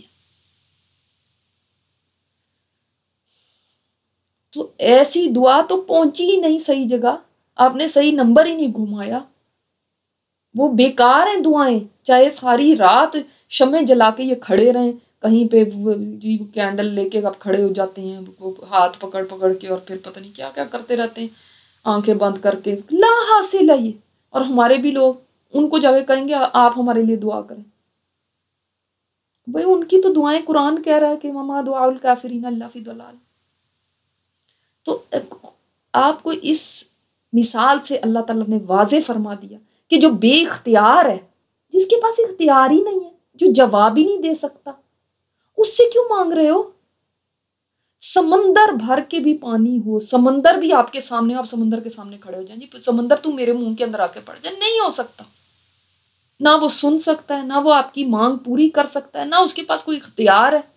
تو ایسی دعا تو پہنچی ہی نہیں صحیح جگہ، آپ نے صحیح نمبر ہی نہیں گھمایا، وہ بیکار ہیں دعائیں، چاہے ساری رات شمع جلا کے یہ کھڑے رہیں کہیں پہ، جی کینڈل لے کے اب کھڑے ہو جاتے ہیں، وہ ہاتھ پکڑ پکڑ کے، اور پھر پتہ نہیں کیا کیا کرتے رہتے ہیں آنکھیں بند کر کے، لا حاصل ہے یہ۔ اور ہمارے بھی لوگ ان کو جا کے کہیں گے آپ ہمارے لیے دعا کریں، بھئی ان کی تو دعائیں قرآن کہہ رہا ہے کہ وما دعاء الکافرین الا فی ضلال۔ تو آپ کو اس مثال سے اللہ تعالیٰ نے واضح فرما دیا کہ جو بے اختیار ہے، جس کے پاس اختیار ہی نہیں ہے، جو جواب ہی نہیں دے سکتا، اس سے کیوں مانگ رہے ہو؟ سمندر بھر کے بھی پانی ہو، سمندر بھی آپ کے سامنے، آپ سمندر کے سامنے کھڑے ہو جائیں، جی سمندر تو میرے منہ کے اندر آ کے پڑ جائے، نہیں ہو سکتا۔ نہ وہ سن سکتا ہے، نہ وہ آپ کی مانگ پوری کر سکتا ہے، نہ اس کے پاس کوئی اختیار ہے۔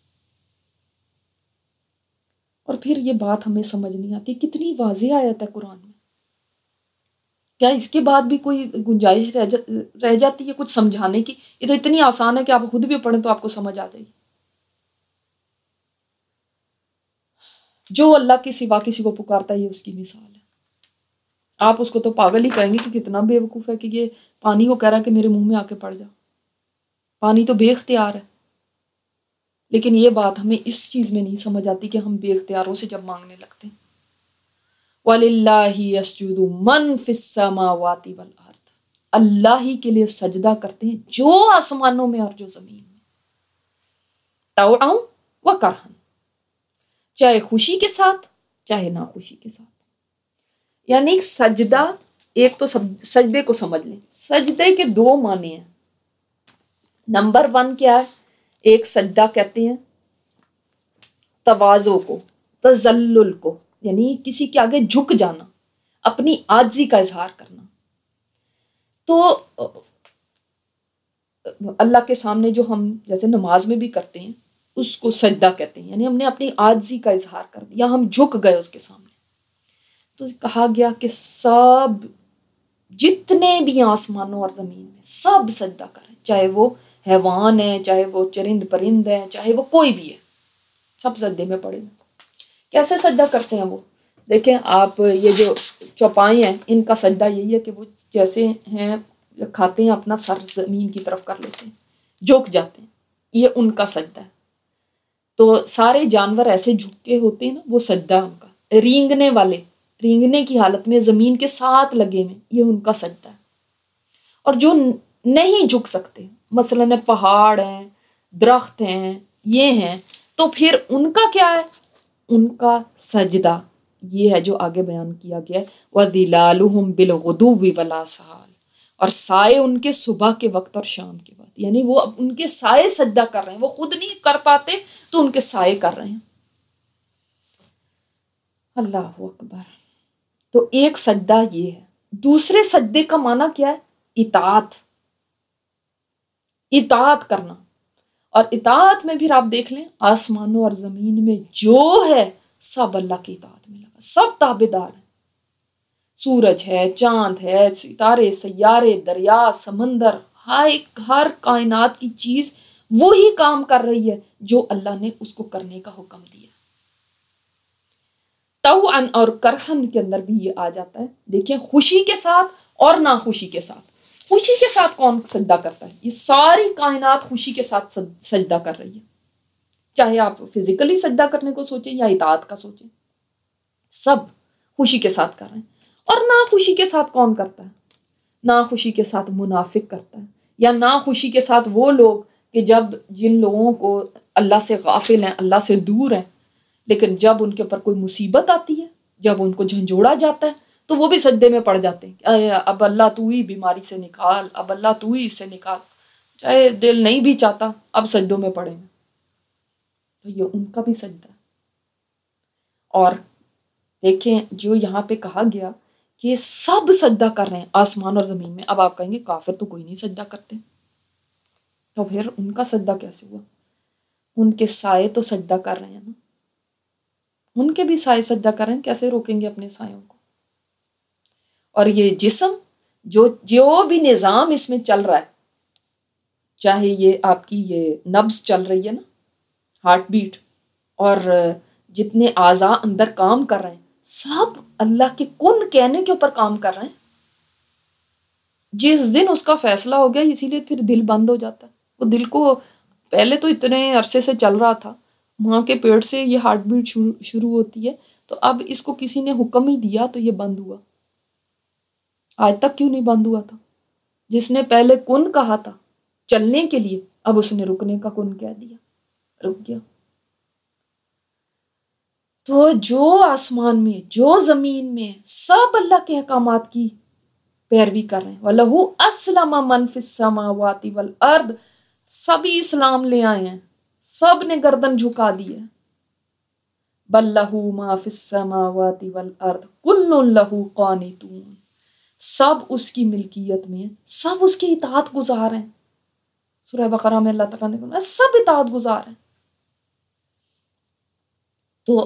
اور پھر یہ بات ہمیں سمجھ نہیں آتی، کتنی واضح آیت ہے قرآن میں، کیا اس کے بعد بھی کوئی گنجائش رہ جاتی ہے کچھ سمجھانے کی؟ یہ تو اتنی آسان ہے کہ آپ خود بھی پڑھیں تو آپ کو سمجھ آ جائے گی۔ جو اللہ کے سوا کسی کو پکارتا ہے یہ اس کی مثال ہے۔ آپ اس کو تو پاگل ہی کہیں گے کہ کتنا بے وقوف ہے کہ یہ پانی کو کہہ رہا ہے کہ میرے منہ میں آ کے پڑ جا، پانی تو بے اختیار ہے۔ لیکن یہ بات ہمیں اس چیز میں نہیں سمجھ آتی کہ ہم بے اختیاروں سے جب مانگنے لگتے ہیں۔ وَلِلَّهِ يَسْجُدُ مَن فِي السَّمَاوَاتِ وَالْأَرْضِ، اللہ ہی کے لیے سجدہ کرتے ہیں جو آسمانوں میں اور جو زمین میں، طوعا وکرہا، چاہے خوشی کے ساتھ چاہے ناخوشی کے ساتھ۔ یعنی سجدہ، ایک تو سجدے کو سمجھ لیں، سجدے کے دو معنی ہیں۔ نمبر 1 کیا ہے؟ ایک سجدہ کہتے ہیں تواضع کو، تذلل کو، یعنی کسی کے آگے جھک جانا، اپنی عاجزی کا اظہار کرنا۔ تو اللہ کے سامنے جو ہم جیسے نماز میں بھی کرتے ہیں اس کو سجدہ کہتے ہیں، یعنی ہم نے اپنی عاجزی کا اظہار کر دیا، ہم جھک گئے اس کے سامنے۔ تو کہا گیا کہ سب جتنے بھی آسمانوں اور زمین میں سب سجدہ کریں، چاہے وہ حیوان ہیں، چاہے وہ چرند پرند ہیں، چاہے وہ کوئی بھی ہے، سب سجدے میں پڑے ہیں۔ کیسے سجدہ کرتے ہیں وہ؟ دیکھیں آپ، یہ جو چوپائیں ہیں ان کا سجدہ یہی ہے کہ وہ جیسے ہیں کھاتے ہیں اپنا سر زمین کی طرف کر لیتے ہیں، جھک جاتے ہیں، یہ ان کا سجدہ ہے۔ تو سارے جانور ایسے جھکے ہوتے ہیں نا، وہ سجدہ ہے ان کا۔ رینگنے والے رینگنے کی حالت میں زمین کے ساتھ لگے ہوئے، یہ ان کا سجدہ ہے۔ اور جو نہیں جھک سکتے، مثلاً پہاڑ ہیں، درخت ہیں، یہ ہیں، تو پھر ان کا کیا ہے؟ ان کا سجدہ یہ ہے جو آگے بیان کیا گیا ہے، وَظِلَالُهُمْ بِالْغُدُوِّ وَالْآصَالِ، اور سائے ان کے صبح کے وقت اور شام کے وقت، یعنی وہ ان کے سائے سجدہ کر رہے ہیں، وہ خود نہیں کر پاتے تو ان کے سائے کر رہے ہیں۔ اللہ اکبر۔ تو ایک سجدہ یہ ہے۔ دوسرے سجدے کا معنی کیا ہے؟ اطاعت، اطاعت کرنا. اور اطاعت میں پھر آپ دیکھ لیں آسمانوں اور زمین میں جو ہے سب اللہ کی اطاعت میں لگا، سب تابع دار ہیں. سورج ہے، چاند ہے، ستارے، سیارے، دریا، سمندر، ہر کائنات کی چیز وہی کام کر رہی ہے جو اللہ نے اس کو کرنے کا حکم دیا. طوعاً اور کرہن کے اندر بھی یہ آ جاتا ہے. دیکھیں خوشی کے ساتھ اور ناخوشی کے ساتھ. خوشی کے ساتھ کون سجدہ کرتا ہے؟ یہ ساری کائنات خوشی کے ساتھ سجدہ کر رہی ہے. چاہے آپ فزیکلی سجدہ کرنے کو سوچیں یا اطاعت کا سوچیں، سب خوشی کے ساتھ کر رہے ہیں. اور ناخوشی کے ساتھ کون کرتا ہے؟ ناخوشی کے ساتھ منافق کرتا ہے، یا ناخوشی کے ساتھ وہ لوگ کہ جن لوگوں کو اللہ سے غافل ہیں، اللہ سے دور ہیں، لیکن جب ان کے اوپر کوئی مصیبت آتی ہے، جب ان کو جھنجھوڑا جاتا ہے تو وہ بھی سجدے میں پڑ جاتے ہیں کہ اب اللہ تو ہی بیماری سے نکال، اب اللہ تو ہی اس سے نکال، چاہے دل نہیں بھی چاہتا اب سجدوں میں پڑے ہیں. تو یہ ان کا بھی سجدہ ہے. اور دیکھیں جو یہاں پہ کہا گیا کہ سب سجدہ کر رہے ہیں آسمان اور زمین میں. اب آپ کہیں گے کافر تو کوئی نہیں سجدہ کرتے، تو پھر ان کا سجدہ کیسے ہوا؟ ان کے سائے تو سجدہ کر رہے ہیں نا، ان کے بھی سائے سجدہ کر رہے ہیں، کیسے روکیں گے اپنے سائوں کو؟ اور یہ جسم جو بھی نظام اس میں چل رہا ہے، چاہے یہ آپ کی یہ نبض چل رہی ہے نا، ہارٹ بیٹ، اور جتنے اعضاء اندر کام کر رہے ہیں، سب اللہ کے کن کہنے کے اوپر کام کر رہے ہیں. جس دن اس کا فیصلہ ہو گیا، اسی لیے پھر دل بند ہو جاتا ہے. وہ دل کو پہلے تو اتنے عرصے سے چل رہا تھا، ماں کے پیٹ سے یہ ہارٹ بیٹ شروع ہوتی ہے، تو اب اس کو کسی نے حکم ہی دیا تو یہ بند ہوا. آج تک کیوں نہیں بند ہوا تھا؟ جس نے پہلے کن کہا تھا چلنے کے لیے، اب اس نے رکنے کا کن کہہ دیا، رک گیا. تو جو آسمان میں جو زمین میں سب اللہ کے احکامات کی پیروی کر رہے ہیں. وَلَهُ أَسْلَمَ مَنْ فِي السَّمَاوَاتِ وَالْأَرْضِ، سبھی اسلام لے آئے ہیں، سب نے گردن جھکا دی ہے. بَلْ لَهُ مَا فِي السَّمَاوَاتِ وَالْأَرْضِ كُلٌّ لَهُ قَانِتُونَ، سب اس کی ملکیت میں، سب اس کی اطاعت گزار ہیں. سورہ بقرہ میں اللہ تعالیٰ نے فرمایا سب اطاعت گزار ہیں. تو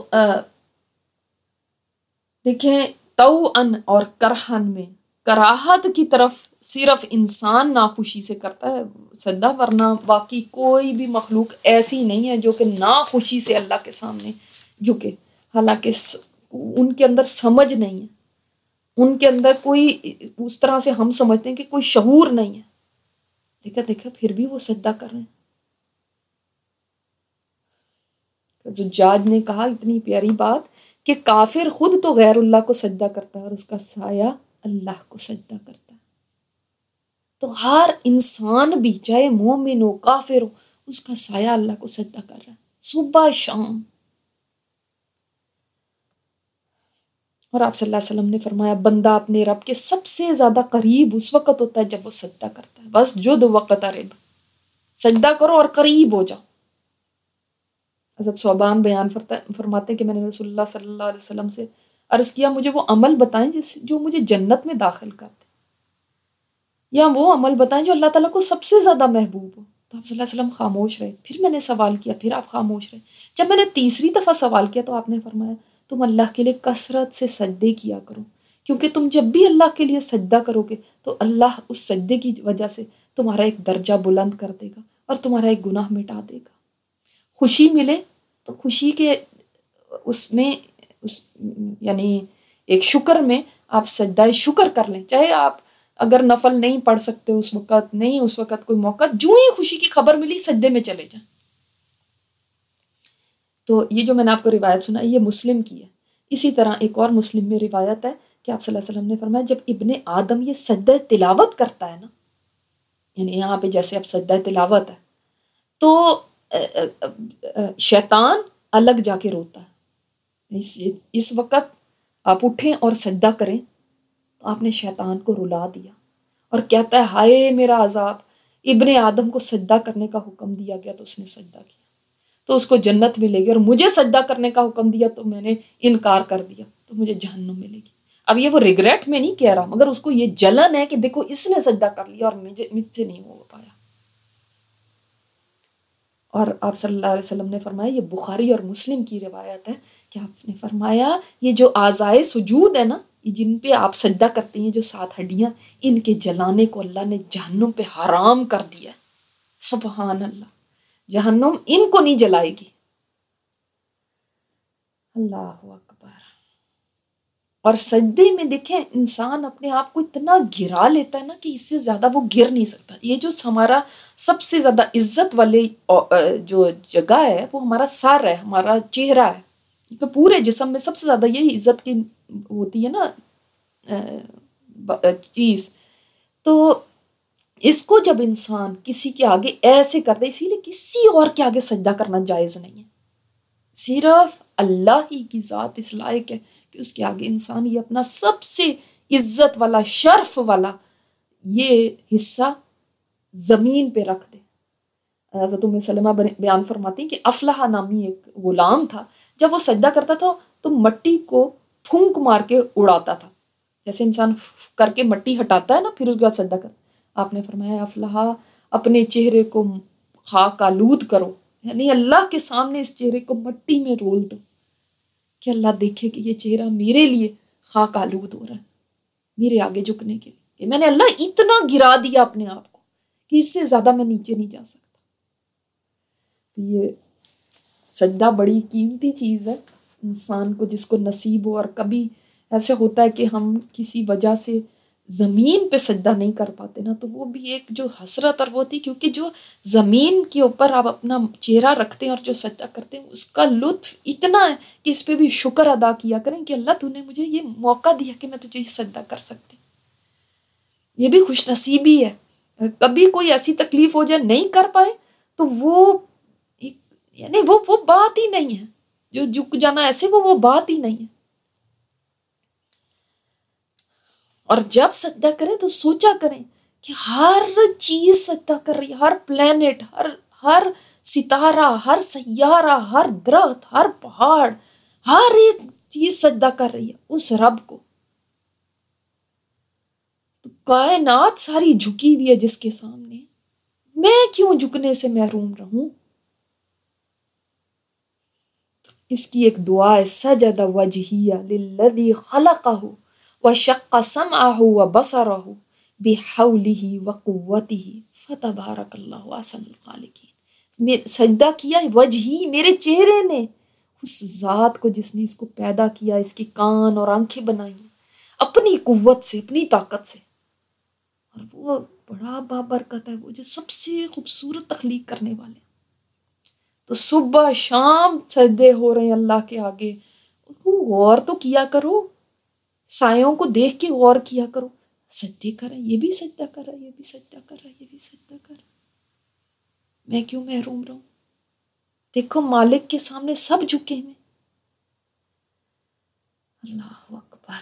دیکھیں طوعاً اور کرہن میں کراہت کی طرف صرف انسان ناخوشی سے کرتا ہے سجدہ، ورنہ باقی کوئی بھی مخلوق ایسی نہیں ہے جو کہ ناخوشی سے اللہ کے سامنے جھکے. حالانکہ ان کے اندر سمجھ نہیں ہے، ان کے اندر کوئی اس طرح سے ہم سمجھتے ہیں کہ کوئی شعور نہیں ہے. دیکھا پھر بھی وہ سجدہ کر رہے ہیں. زجاج نے کہا اتنی پیاری بات کہ کافر خود تو غیر اللہ کو سجدہ کرتا ہے اور اس کا سایہ اللہ کو سجدہ کرتا ہے. تو ہر انسان بھی چاہے مومن ہو کافر ہو، اس کا سایہ اللہ کو سجدہ کر رہا ہے صبح شام. اور آپ صلی اللہ علیہ وسلم نے فرمایا بندہ اپنے رب کے سب سے زیادہ قریب اس وقت ہوتا ہے جب وہ سجدہ کرتا ہے. بس جد وقت رب، سجدہ کرو اور قریب ہو جاؤ. حضرت ثوبان بیان فرماتے ہیں کہ میں نے رسول اللہ صلی اللہ علیہ وسلم سے عرض کیا مجھے وہ عمل بتائیں جو مجھے جنت میں داخل کرتے، یا وہ عمل بتائیں جو اللہ تعالیٰ کو سب سے زیادہ محبوب ہو. تو آپ صلی اللہ علیہ وسلم خاموش رہے. پھر میں نے سوال کیا، پھر آپ خاموش رہے. جب میں نے تیسری دفعہ سوال کیا تو آپ نے فرمایا تم اللہ کے لیے کثرت سے سجدے کیا کرو، کیونکہ تم جب بھی اللہ کے لیے سجدہ کرو گے تو اللہ اس سجدے کی وجہ سے تمہارا ایک درجہ بلند کر دے گا اور تمہارا ایک گناہ مٹا دے گا. خوشی ملے تو خوشی کے یعنی ایک شکر میں آپ سجدہ شکر کر لیں. چاہے آپ اگر نفل نہیں پڑھ سکتے اس وقت کوئی موقع، جو ہی خوشی کی خبر ملی سجدے میں چلے جائیں. تو یہ جو میں نے آپ کو روایت سنا یہ مسلم کی ہے. اسی طرح ایک اور مسلم میں روایت ہے کہ آپ صلی اللہ علیہ وسلم نے فرمایا جب ابن آدم یہ سجدہ تلاوت کرتا ہے نا، یعنی یہاں پہ جیسے اب سجدہ تلاوت ہے تو شیطان الگ جا کے روتا ہے. اس وقت آپ اٹھیں اور سجدہ کریں تو آپ نے شیطان کو رلا دیا اور کہتا ہے ہائے میرا عذاب، ابن آدم کو سجدہ کرنے کا حکم دیا گیا تو اس نے سجدہ کیا تو اس کو جنت ملے گی، اور مجھے سجدہ کرنے کا حکم دیا تو میں نے انکار کر دیا تو مجھے جہنم ملے گی. اب یہ وہ ریگریٹ میں نہیں کہہ رہا، مگر اس کو یہ جلن ہے کہ دیکھو اس نے سجدہ کر لیا اور مجھ سے نہیں ہو پایا. اور آپ صلی اللہ علیہ وسلم نے فرمایا، یہ بخاری اور مسلم کی روایت ہے کہ آپ نے فرمایا یہ جو اعضائے سجود ہے نا، یہ جن پہ آپ سجدہ کرتے ہیں، جو 7 ہڈیاں، ان کے جلانے کو اللہ نے جہنم پہ حرام کر دیا ہے۔ سبحان اللہ، جہنم ان کو نہیں جلائے گی۔ اللہ اکبر۔ اور سجدے میں دیکھیں انسان اپنے آپ کو اتنا گرا لیتا ہے نا کہ اس سے زیادہ وہ گر نہیں سکتا۔ یہ جو ہمارا سب سے زیادہ عزت والے جو جگہ ہے وہ ہمارا سر ہے، ہمارا چہرہ ہے، کیونکہ پورے جسم میں سب سے زیادہ یہی عزت کی ہوتی ہے نا چیز۔ تو اس کو جب انسان کسی کے آگے ایسے کر دے، اسی لیے کسی اور کے آگے سجدہ کرنا جائز نہیں ہے، صرف اللہ ہی کی ذات اس لائق ہے کہ اس کے آگے انسان یہ اپنا سب سے عزت والا، شرف والا یہ حصہ زمین پہ رکھ دے۔ حضرت ام سلمہ بیان فرماتی ہیں کہ افلاح نامی ایک غلام تھا، جب وہ سجدہ کرتا تھا تو مٹی کو پھونک مار کے اڑاتا تھا، جیسے انسان کر کے مٹی ہٹاتا ہے نا پھر اس کے بعد سجدہ کرتا۔ آپ نے فرمایا افلاح اپنے چہرے کو خاک آلود کرو، یعنی اللہ کے سامنے اس چہرے کو مٹی میں رول دو کہ اللہ دیکھے کہ یہ چہرہ میرے لیے خاک آلود ہو رہا ہے، میرے آگے جھکنے کے لیے، کہ میں نے اللہ اتنا گرا دیا اپنے آپ کو کہ اس سے زیادہ میں نیچے نہیں جا سکتا۔ تو یہ سجدہ بڑی قیمتی چیز ہے انسان کو، جس کو نصیب ہو۔ اور کبھی ایسے ہوتا ہے کہ ہم کسی وجہ سے زمین پہ سجدہ نہیں کر پاتے نا، تو وہ بھی ایک جو حسرت اور وہ تھی، کیونکہ جو زمین کے اوپر آپ اپنا چہرہ رکھتے ہیں اور جو سجدہ کرتے ہیں اس کا لطف اتنا ہے کہ اس پہ بھی شکر ادا کیا کریں کہ اللہ تو نے مجھے یہ موقع دیا کہ میں تجھے سجدہ کر سکتی۔ یہ بھی خوش نصیبی ہے۔ کبھی کوئی ایسی تکلیف ہو جائے نہیں کر پائے تو وہ یعنی وہ بات ہی نہیں ہے، جو جھک جانا ایسے وہ بات ہی نہیں ہے۔ اور جب سجدہ کریں تو سوچا کریں کہ ہر چیز سجدہ کر رہی ہے، ہر پلینٹ، ہر ستارہ، ہر سیارہ، ہر درخت، ہر پہاڑ، ہر ایک چیز سجدہ کر رہی ہے اس رب کو۔ تو کائنات ساری جھکی ہوئی ہے جس کے سامنے، میں کیوں جھکنے سے محروم رہوں؟ اس کی ایک دعا ہے، سجد وجہیہ للذی خلقہ وشق سمعہ وبصرہ بحولہ وقوتہ فتبارک اللہ احسن الخالقین۔ سجدہ کیا وجہی، میرے چہرے نے، اس ذات کو جس نے اس کو پیدا کیا، اس کے کان اور آنکھیں بنائی اپنی قوت سے، اپنی طاقت سے۔ اور وہ بڑا بابرکت ہے، وہ جو سب سے خوبصورت تخلیق کرنے والے۔ تو صبح شام سجدے ہو رہے ہیں اللہ کے آگے، غور تو کیا کرو، سایوں کو دیکھ کے غور کیا کرو، سجدے کریں، یہ بھی سجدہ کر رہا ہے، یہ بھی سجدہ کر رہا ہے، یہ بھی سجدہ کر رہا ہے، میں کیوں محروم رہوں؟ دیکھو مالک کے سامنے سب جھکے ہوئے۔ اللہ اکبر۔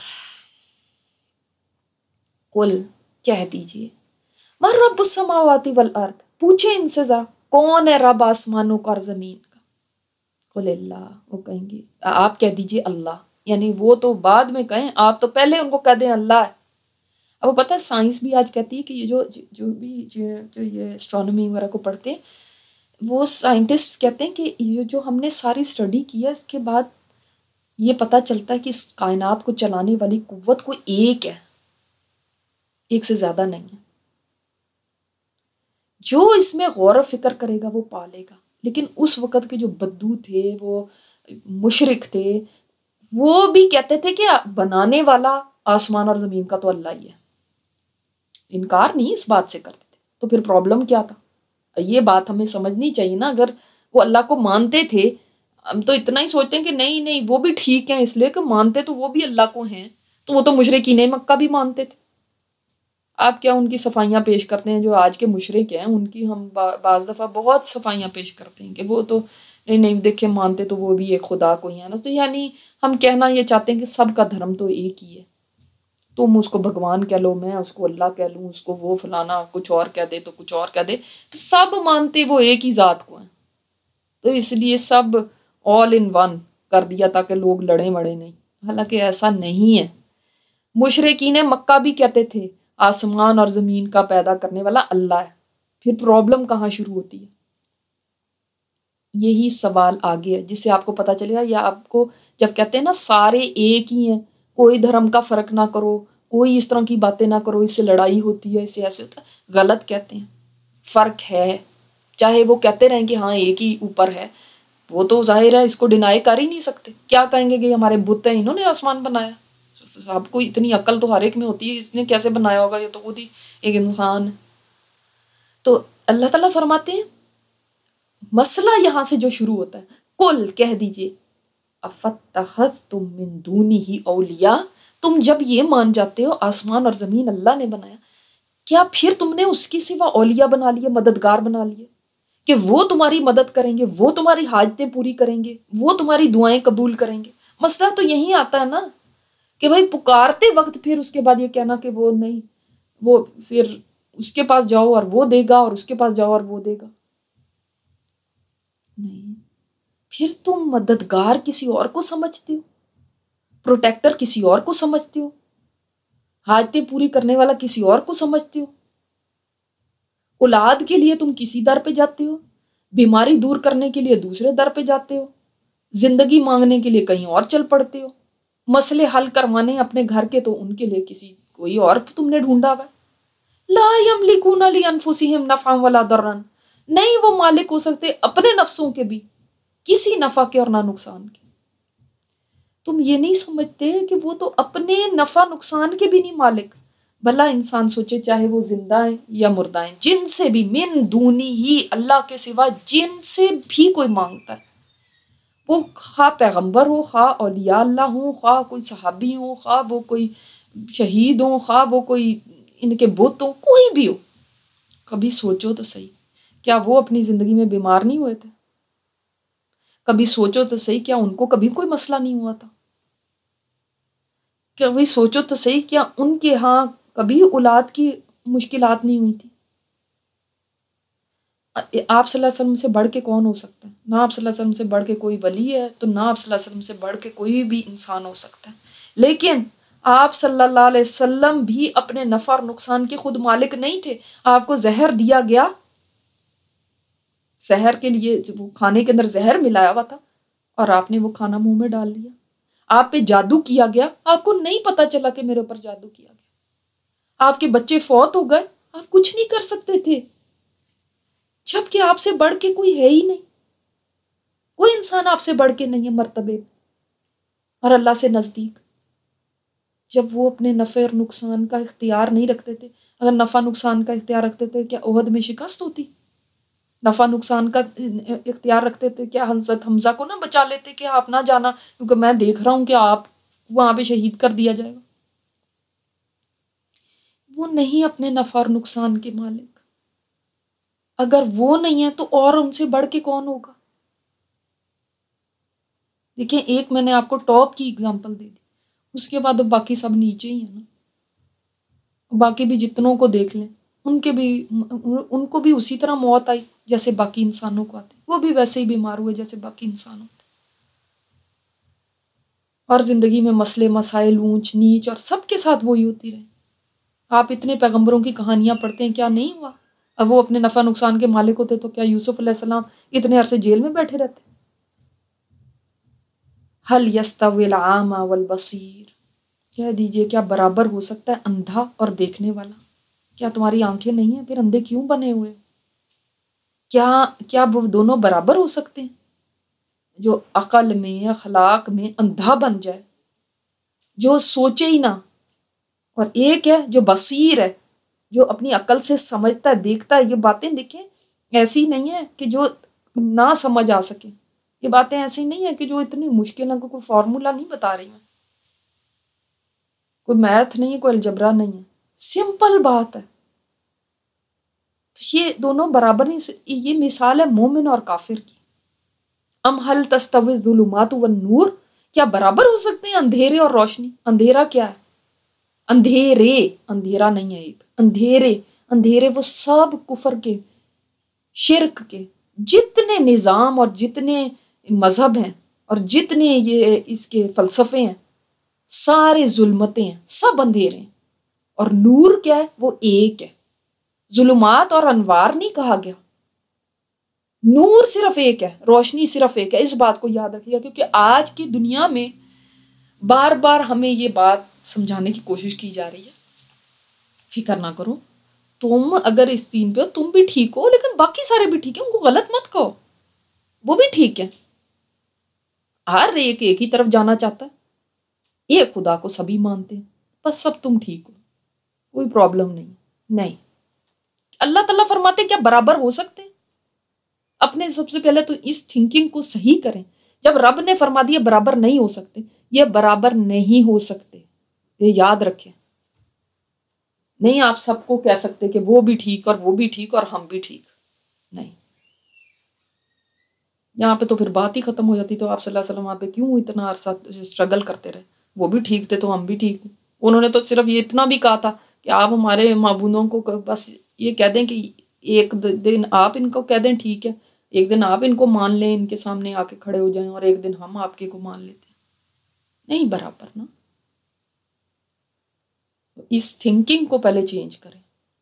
قل، کہہ دیجئے، من رب السماوات والارض، پوچھیں ان سے ذرا کون ہے رب آسمانوں کا اور زمین کا؟ قل اللہ، وہ کہیں گے، آپ کہہ دیجئے اللہ، یعنی وہ تو بعد میں کہیں، آپ تو پہلے ان کو کہہ دیں اللہ ہے۔ اب وہ پتہ ہے سائنس بھی آج کہتی ہے کہ یہ جو یہ اسٹرانومی وغیرہ کو پڑھتے ہیں، وہ سائنٹسٹ کہتے ہیں کہ یہ جو ہم نے ساری اسٹڈی کی ہے اس کے بعد یہ پتہ چلتا ہے کہ اس کائنات کو چلانے والی قوت کوئی ایک ہے، ایک سے زیادہ نہیں ہے۔ جو اس میں غور و فکر کرے گا وہ پالے گا۔ لیکن اس وقت کے جو بدو تھے، وہ مشرک تھے، وہ بھی کہتے تھے کہ بنانے والا آسمان اور زمین کا تو اللہ ہی ہے، انکار نہیں اس بات سے کرتے تھے۔ تو پھر پرابلم کیا تھا؟ یہ بات ہمیں سمجھنی چاہیے نا۔ اگر وہ اللہ کو مانتے تھے، ہم تو اتنا ہی سوچتے ہیں کہ نہیں وہ بھی ٹھیک ہیں، اس لیے کہ مانتے تو وہ بھی اللہ کو ہیں، تو وہ تو مشرکین مکہ بھی مانتے تھے۔ آپ کیا ان کی صفائیاں پیش کرتے ہیں؟ جو آج کے مشرک ہیں ان کی ہم بعض دفعہ بہت صفائیاں پیش کرتے ہیں کہ وہ تو نہیں دیکھیں مانتے تو وہ بھی ایک خدا کو ہی ہے نا۔ تو یعنی ہم کہنا یہ چاہتے ہیں کہ سب کا دھرم تو ایک ہی ہے، تم اس کو بھگوان کہہ لو، میں اس کو اللہ کہہ لوں، اس کو وہ فلانا کچھ اور کہہ دے تو کچھ اور کہہ دے، سب مانتے وہ ایک ہی ذات کو ہیں۔ تو اس لیے سب آل ان ون کر دیا تاکہ لوگ لڑیں مڑیں نہیں، حالانکہ ایسا نہیں ہے۔ مشرکین مکہ بھی کہتے تھے آسمان اور زمین کا پیدا کرنے والا اللہ ہے۔ پھر پرابلم کہاں شروع ہوتی ہے؟ یہی سوال آگے ہے جس سے آپ کو پتہ چلے گا، یا آپ کو جب کہتے ہیں نا سارے ایک ہی ہیں، کوئی دھرم کا فرق نہ کرو، کوئی اس طرح کی باتیں نہ کرو، اس سے لڑائی ہوتی ہے، اس سے ایسے ہوتا ہے، غلط کہتے ہیں، فرق ہے۔ چاہے وہ کہتے رہیں کہ ہاں ایک ہی اوپر ہے، وہ تو ظاہر ہے اس کو ڈینائی کر ہی نہیں سکتے۔ کیا کہیں گے کہ ہمارے بت ہیں، انہوں نے آسمان بنایا؟ آپ کو اتنی عقل تو ہر ایک میں ہوتی ہے، اس نے کیسے بنایا ہوگا، یہ تو خود ہی ایک انسان ہے۔ تو اللہ تعالیٰ فرماتے ہیں مسئلہ یہاں سے جو شروع ہوتا ہے، قل کہہ دیجئے افاتخذتم من دونہ اولیاء، تم جب یہ مان جاتے ہو آسمان اور زمین اللہ نے بنایا، کیا پھر تم نے اس کی سوا اولیاء بنا لیے، مددگار بنا لیے کہ وہ تمہاری مدد کریں گے، وہ تمہاری حاجتیں پوری کریں گے، وہ تمہاری دعائیں قبول کریں گے؟ مسئلہ تو یہی آتا ہے نا کہ بھائی پکارتے وقت پھر اس کے بعد یہ کہنا کہ وہ نہیں، وہ پھر اس کے پاس جاؤ اور وہ دے گا، اور اس کے پاس جاؤ اور وہ دے گا، نہیں۔ پھر تم مددگار کسی اور کو سمجھتے ہو، پروٹیکٹر کسی اور کو سمجھتے ہو، حاجتیں پوری کرنے والا کسی اور کو سمجھتے ہو، اولاد کے لیے تم کسی در پہ جاتے ہو، بیماری دور کرنے کے لیے دوسرے در پہ جاتے ہو، زندگی مانگنے کے لیے کہیں اور چل پڑتے ہو، مسئلے حل کروانے اپنے گھر کے تو ان کے لیے کوئی اور تم نے ڈھونڈا ہوا ہے۔ لا یملکون لانفسہم نفعا ولا ضرا، نہیں وہ مالک ہو سکتے اپنے نفسوں کے بھی کسی نفع کے اور نہ نقصان کے۔ تم یہ نہیں سمجھتے کہ وہ تو اپنے نفع نقصان کے بھی نہیں مالک؟ بھلا انسان سوچے چاہے وہ زندہ ہیں یا مردہ ہیں، جن سے بھی من دونی ہی، اللہ کے سوا جن سے بھی کوئی مانگتا ہے، وہ خواہ پیغمبر ہو، خواہ اولیاء اللہ ہوں، خواہ کوئی صحابی ہوں، خواہ وہ کوئی شہید ہوں، خواہ وہ کوئی ان کے بت ہوں، کوئی بھی ہو، کبھی سوچو تو صحیح، کیا وہ اپنی زندگی میں بیمار نہیں ہوئے تھے؟ کبھی سوچو تو صحیح، کیا ان کو کبھی کوئی مسئلہ نہیں ہوا تھا؟ کبھی سوچو تو صحیح، کیا ان کے ہاں کبھی اولاد کی مشکلات نہیں ہوئی تھی؟ آپ صلی اللہ علیہ وسلم سے بڑھ کے کون ہو سکتا ہے؟ نہ آپ صلی اللہ علیہ وسلم سے بڑھ کے کوئی ولی ہے، تو نہ آپ صلی اللہ علیہ وسلم سے بڑھ کے کوئی بھی انسان ہو سکتا ہے۔ لیکن آپ صلی اللہ علیہ وسلم بھی اپنے نفع اور نقصان کے خود مالک نہیں تھے۔ آپ کو زہر دیا گیا، زہر کے لیے وہ کھانے کے اندر زہر ملایا ہوا تھا، اور آپ نے وہ کھانا منہ میں ڈال لیا۔ آپ پہ جادو کیا گیا، آپ کو نہیں پتا چلا کہ میرے اوپر جادو کیا گیا۔ آپ کے بچے فوت ہو گئے، آپ کچھ نہیں کر سکتے تھے، جبکہ آپ سے بڑھ کے کوئی ہے ہی نہیں، کوئی انسان آپ سے بڑھ کے نہیں ہے مرتبے اور اللہ سے نزدیک۔ جب وہ اپنے نفع اور نقصان کا اختیار نہیں رکھتے تھے، اگر نفع نقصان کا اختیار رکھتے تھے کیا احد میں شکست ہوتی؟ نفع نقصان کا اختیار رکھتے تھے کیا حضرت حمزہ کو نہ بچا لیتے کہ آپ نہ جانا، کیونکہ میں دیکھ رہا ہوں کہ آپ وہاں پہ شہید کر دیا جائے گا؟ وہ نہیں اپنے نفع اور نقصان کے مالک۔ اگر وہ نہیں ہے تو اور ان سے بڑھ کے کون ہوگا؟ دیکھیں، ایک میں نے آپ کو ٹاپ کی اگزامپل دے دی، اس کے بعد اب باقی سب نیچے ہی ہیں نا۔ باقی بھی جتنوں کو دیکھ لیں، ان کو بھی اسی طرح موت آئی جیسے باقی انسانوں کو آتی، وہ بھی ویسے ہی بیمار ہوئے جیسے باقی انسان ہوتے، اور زندگی میں مسئلے مسائل اونچ نیچ اور سب کے ساتھ وہی ہوتی رہے۔ آپ اتنے پیغمبروں کی کہانیاں پڑھتے ہیں، کیا نہیں ہوا؟ اب وہ اپنے نفع نقصان کے مالک ہوتے تو کیا یوسف علیہ السلام اتنے عرصے جیل میں بیٹھے رہتے؟ حل یستوی الاعمی والبصیر، کہہ دیجئے کیا برابر ہو سکتا ہے اندھا اور دیکھنے والا؟ کیا تمہاری آنکھیں نہیں ہیں؟ پھر اندھے کیوں بنے ہوئے؟ کیا وہ دونوں برابر ہو سکتے ہیں؟ جو عقل میں اخلاق میں اندھا بن جائے، جو سوچے ہی نہ، اور ایک ہے جو بصیر ہے، جو اپنی عقل سے سمجھتا ہے، دیکھتا ہے۔ یہ باتیں دیکھیں ایسی نہیں ہے کہ جو نہ سمجھ آ سکے، یہ باتیں ایسی نہیں ہے کہ جو اتنی مشکل ہے، کوئی فارمولا نہیں بتا رہی میں، کوئی میتھ نہیں ہے، کوئی الجبرا نہیں ہے، سمپل بات ہے۔ تو یہ دونوں برابر نہیں، یہ مثال ہے مومن اور کافر کی۔ ام حل تستوی الظلمات والنور، کیا برابر ہو سکتے ہیں اندھیرے اور روشنی؟ اندھیرا کیا ہے؟ اندھیرے، اندھیرا نہیں ہے ایک، اندھیرے، اندھیرے وہ سب کفر کے، شرک کے جتنے نظام اور جتنے مذہب ہیں اور جتنے یہ اس کے فلسفے ہیں، سارے ظلمتیں ہیں، سب اندھیرے ہیں۔ اور نور کیا ہے؟ وہ ایک ہے۔ ظلمات اور انوار نہیں کہا گیا، نور صرف ایک ہے، روشنی صرف ایک ہے، اس بات کو یاد رکھیے گا، کیونکہ آج کی دنیا میں بار بار ہمیں یہ بات سمجھانے کی کوشش کی جا رہی ہے، فکر نہ کرو، تم اگر اس دین پہ ہو تم بھی ٹھیک ہو، لیکن باقی سارے بھی ٹھیک ہیں، ان کو غلط مت کہو، وہ بھی ٹھیک ہے، ہر ایک ہی طرف جانا چاہتا ہے، ایک خدا کو سبھی مانتے ہیں، بس سب تم ٹھیک ہو، کوئی پرابلم نہیں۔ اللہ تعالیٰ فرماتے کیا برابر ہو سکتے ہیں؟ اپنے سب سے پہلے تو اس تھنکنگ کو صحیح کریں، جب رب نے فرما دیا برابر نہیں ہو سکتے، یہ برابر نہیں ہو سکتے، یہ یاد رکھیں۔ نہیں آپ سب کو کہہ سکتے کہ وہ بھی ٹھیک اور وہ بھی ٹھیک اور ہم بھی ٹھیک، نہیں، یہاں پہ تو پھر بات ہی ختم ہو جاتی، تو آپ صلی اللہ علیہ وسلم وہاں پہ کیوں اتنا عرصہ اسٹرگل کرتے رہے؟ وہ بھی ٹھیک تھے تو ہم بھی ٹھیک تھے، انہوں نے تو صرف یہ اتنا بھی کہا تھا کہ آپ ہمارے معبودوں کو بس یہ کہہ دیں کہ ایک دن آپ ان کو کہہ دیں ٹھیک ہے، ایک دن آپ ان کو مان لیں، ان کے سامنے آ کے کھڑے ہو جائیں، اور ایک دن ہم آپ کے کو مان لیتے ہیں، نہیں برابر نا۔ اس تھنکنگ کو پہلے چینج کریں۔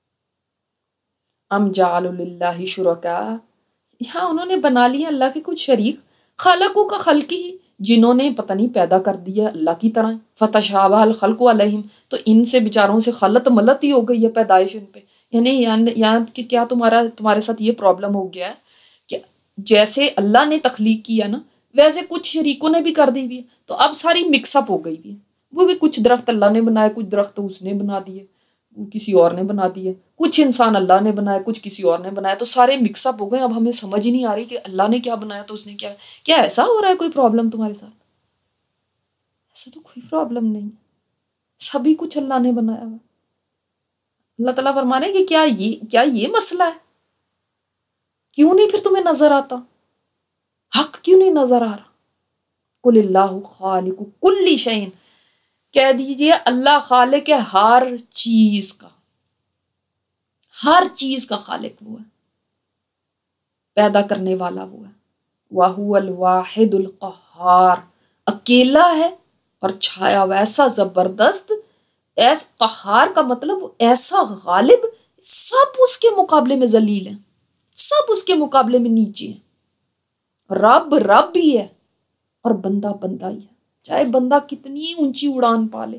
ام جعلوا للہ شرکاء، یہاں انہوں نے بنا لیا اللہ کے کچھ شریک، خلقو کا خلق ہی، جنہوں نے پتہ نہیں پیدا کر دیا اللہ کی طرح، فتشابہ الخلق علیہم، تو ان سے بیچاروں سے خلط ملط ہی ہو گئی ہے پیدائش ان پہ، یہاں کہ کیا تمہارے ساتھ یہ پرابلم ہو گیا ہے کہ جیسے اللہ نے تخلیق کیا نا ویسے کچھ شریکوں نے بھی کر دی ہوئی ہے، تو اب ساری مکس اپ ہو گئی ہوئی ہے، وہ بھی کچھ درخت اللہ نے بنائے، کچھ درخت اس نے بنا دیے، کسی اور نے بنا دیے، کچھ انسان اللہ نے بنائے، کچھ کسی اور نے بنایا، تو سارے مکس اپ ہو گئے، اب ہمیں سمجھ ہی نہیں آ رہی کہ اللہ نے کیا بنایا تو اس نے کیا ایسا ہو رہا ہے کوئی پرابلم تمہارے ساتھ؟ ایسا تو کوئی پرابلم نہیں، سبھی کچھ اللہ نے بنایا ہوا۔ اللہ تعالیٰ فرما رہے ہیں کہ کیا یہ مسئلہ ہے؟ کیوں نہیں پھر تمہیں نظر آتا؟ حق کیوں نہیں نظر آ رہا؟ قل اللہ خالق کل شیء، کہہ دیجئے اللہ خالق ہے ہر چیز کا، ہر چیز کا خالق وہ ہے، پیدا کرنے والا وہ ہے، وَهُوَ الْوَاحِدُ الْقَهَّارُ، اکیلا ہے اور چھایا ہوا، ایسا زبردست، ایسا قہار کا مطلب ایسا غالب، سب اس کے مقابلے میں ذلیل ہیں، سب اس کے مقابلے میں نیچے ہیں، رب ہی ہے اور بندہ بندہ ہی ہے، چاہے بندہ کتنی اونچی اڑان پالے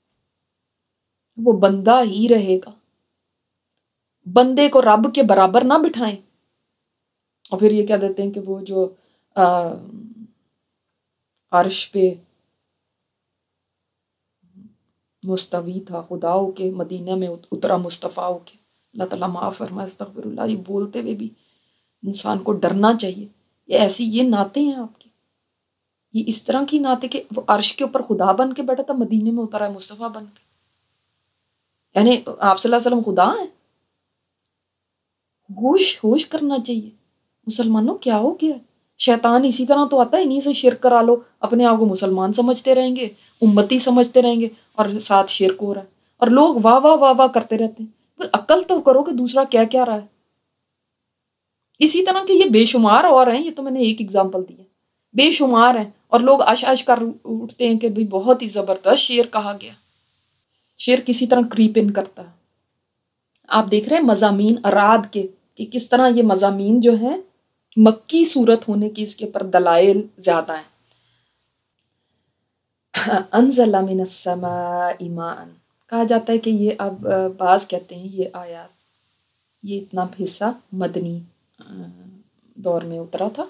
وہ بندہ ہی رہے گا، بندے کو رب کے برابر نہ بٹھائیں۔ اور پھر یہ کہہ دیتے ہیں کہ وہ جو عرش پہ مستوی تھا خدا ہو کے، مدینہ میں اترا مصطفیٰ ہو کے، اللہ تعالیٰ معاف فرمائے، استغفر اللہ، یہ بولتے ہوئے بھی انسان کو ڈرنا چاہیے، یہ نعتیں ہیں آپ کی، یہ اس طرح کی نعتیں کہ وہ عرش کے اوپر خدا بن کے بیٹھا تھا، مدینے میں اترا ہے مصطفیٰ بن کے، یعنی آپ صلی اللہ علیہ وسلم خدا ہیں؟ ہوش کرنا چاہیے مسلمانوں، کیا ہو گیا؟ شیطان اسی طرح تو آتا ہے، انہیں سے شرک کرا لو، اپنے آپ کو مسلمان سمجھتے رہیں گے، امتی سمجھتے رہیں گے، اور ساتھ شرک ہو رہا ہے، اور لوگ واہ واہ واہ واہ کرتے رہتے ہیں، عقل تو کرو کہ دوسرا کیا رہا ہے۔ اسی طرح کہ یہ بے شمار اور ہیں، یہ تو میں نے ایک ایگزامپل دی ہے، بے شمار ہیں، اور لوگ عش کر اٹھتے ہیں کہ بھئی بہت ہی زبردست شعر کہا گیا، شعر کسی طرح کریپ ان کرتا ہے۔ آپ دیکھ رہے ہیں مضامین اراد کے کہ کس طرح یہ مضامین جو ہیں مکی صورت ہونے کی اس کے پر دلائل زیادہ ہیں۔ انزل من السماء ماء، کہا جاتا ہے کہ یہ اب بعض کہتے ہیں یہ آیات، یہ اتنا حصہ مدنی دور میں اترا تھا،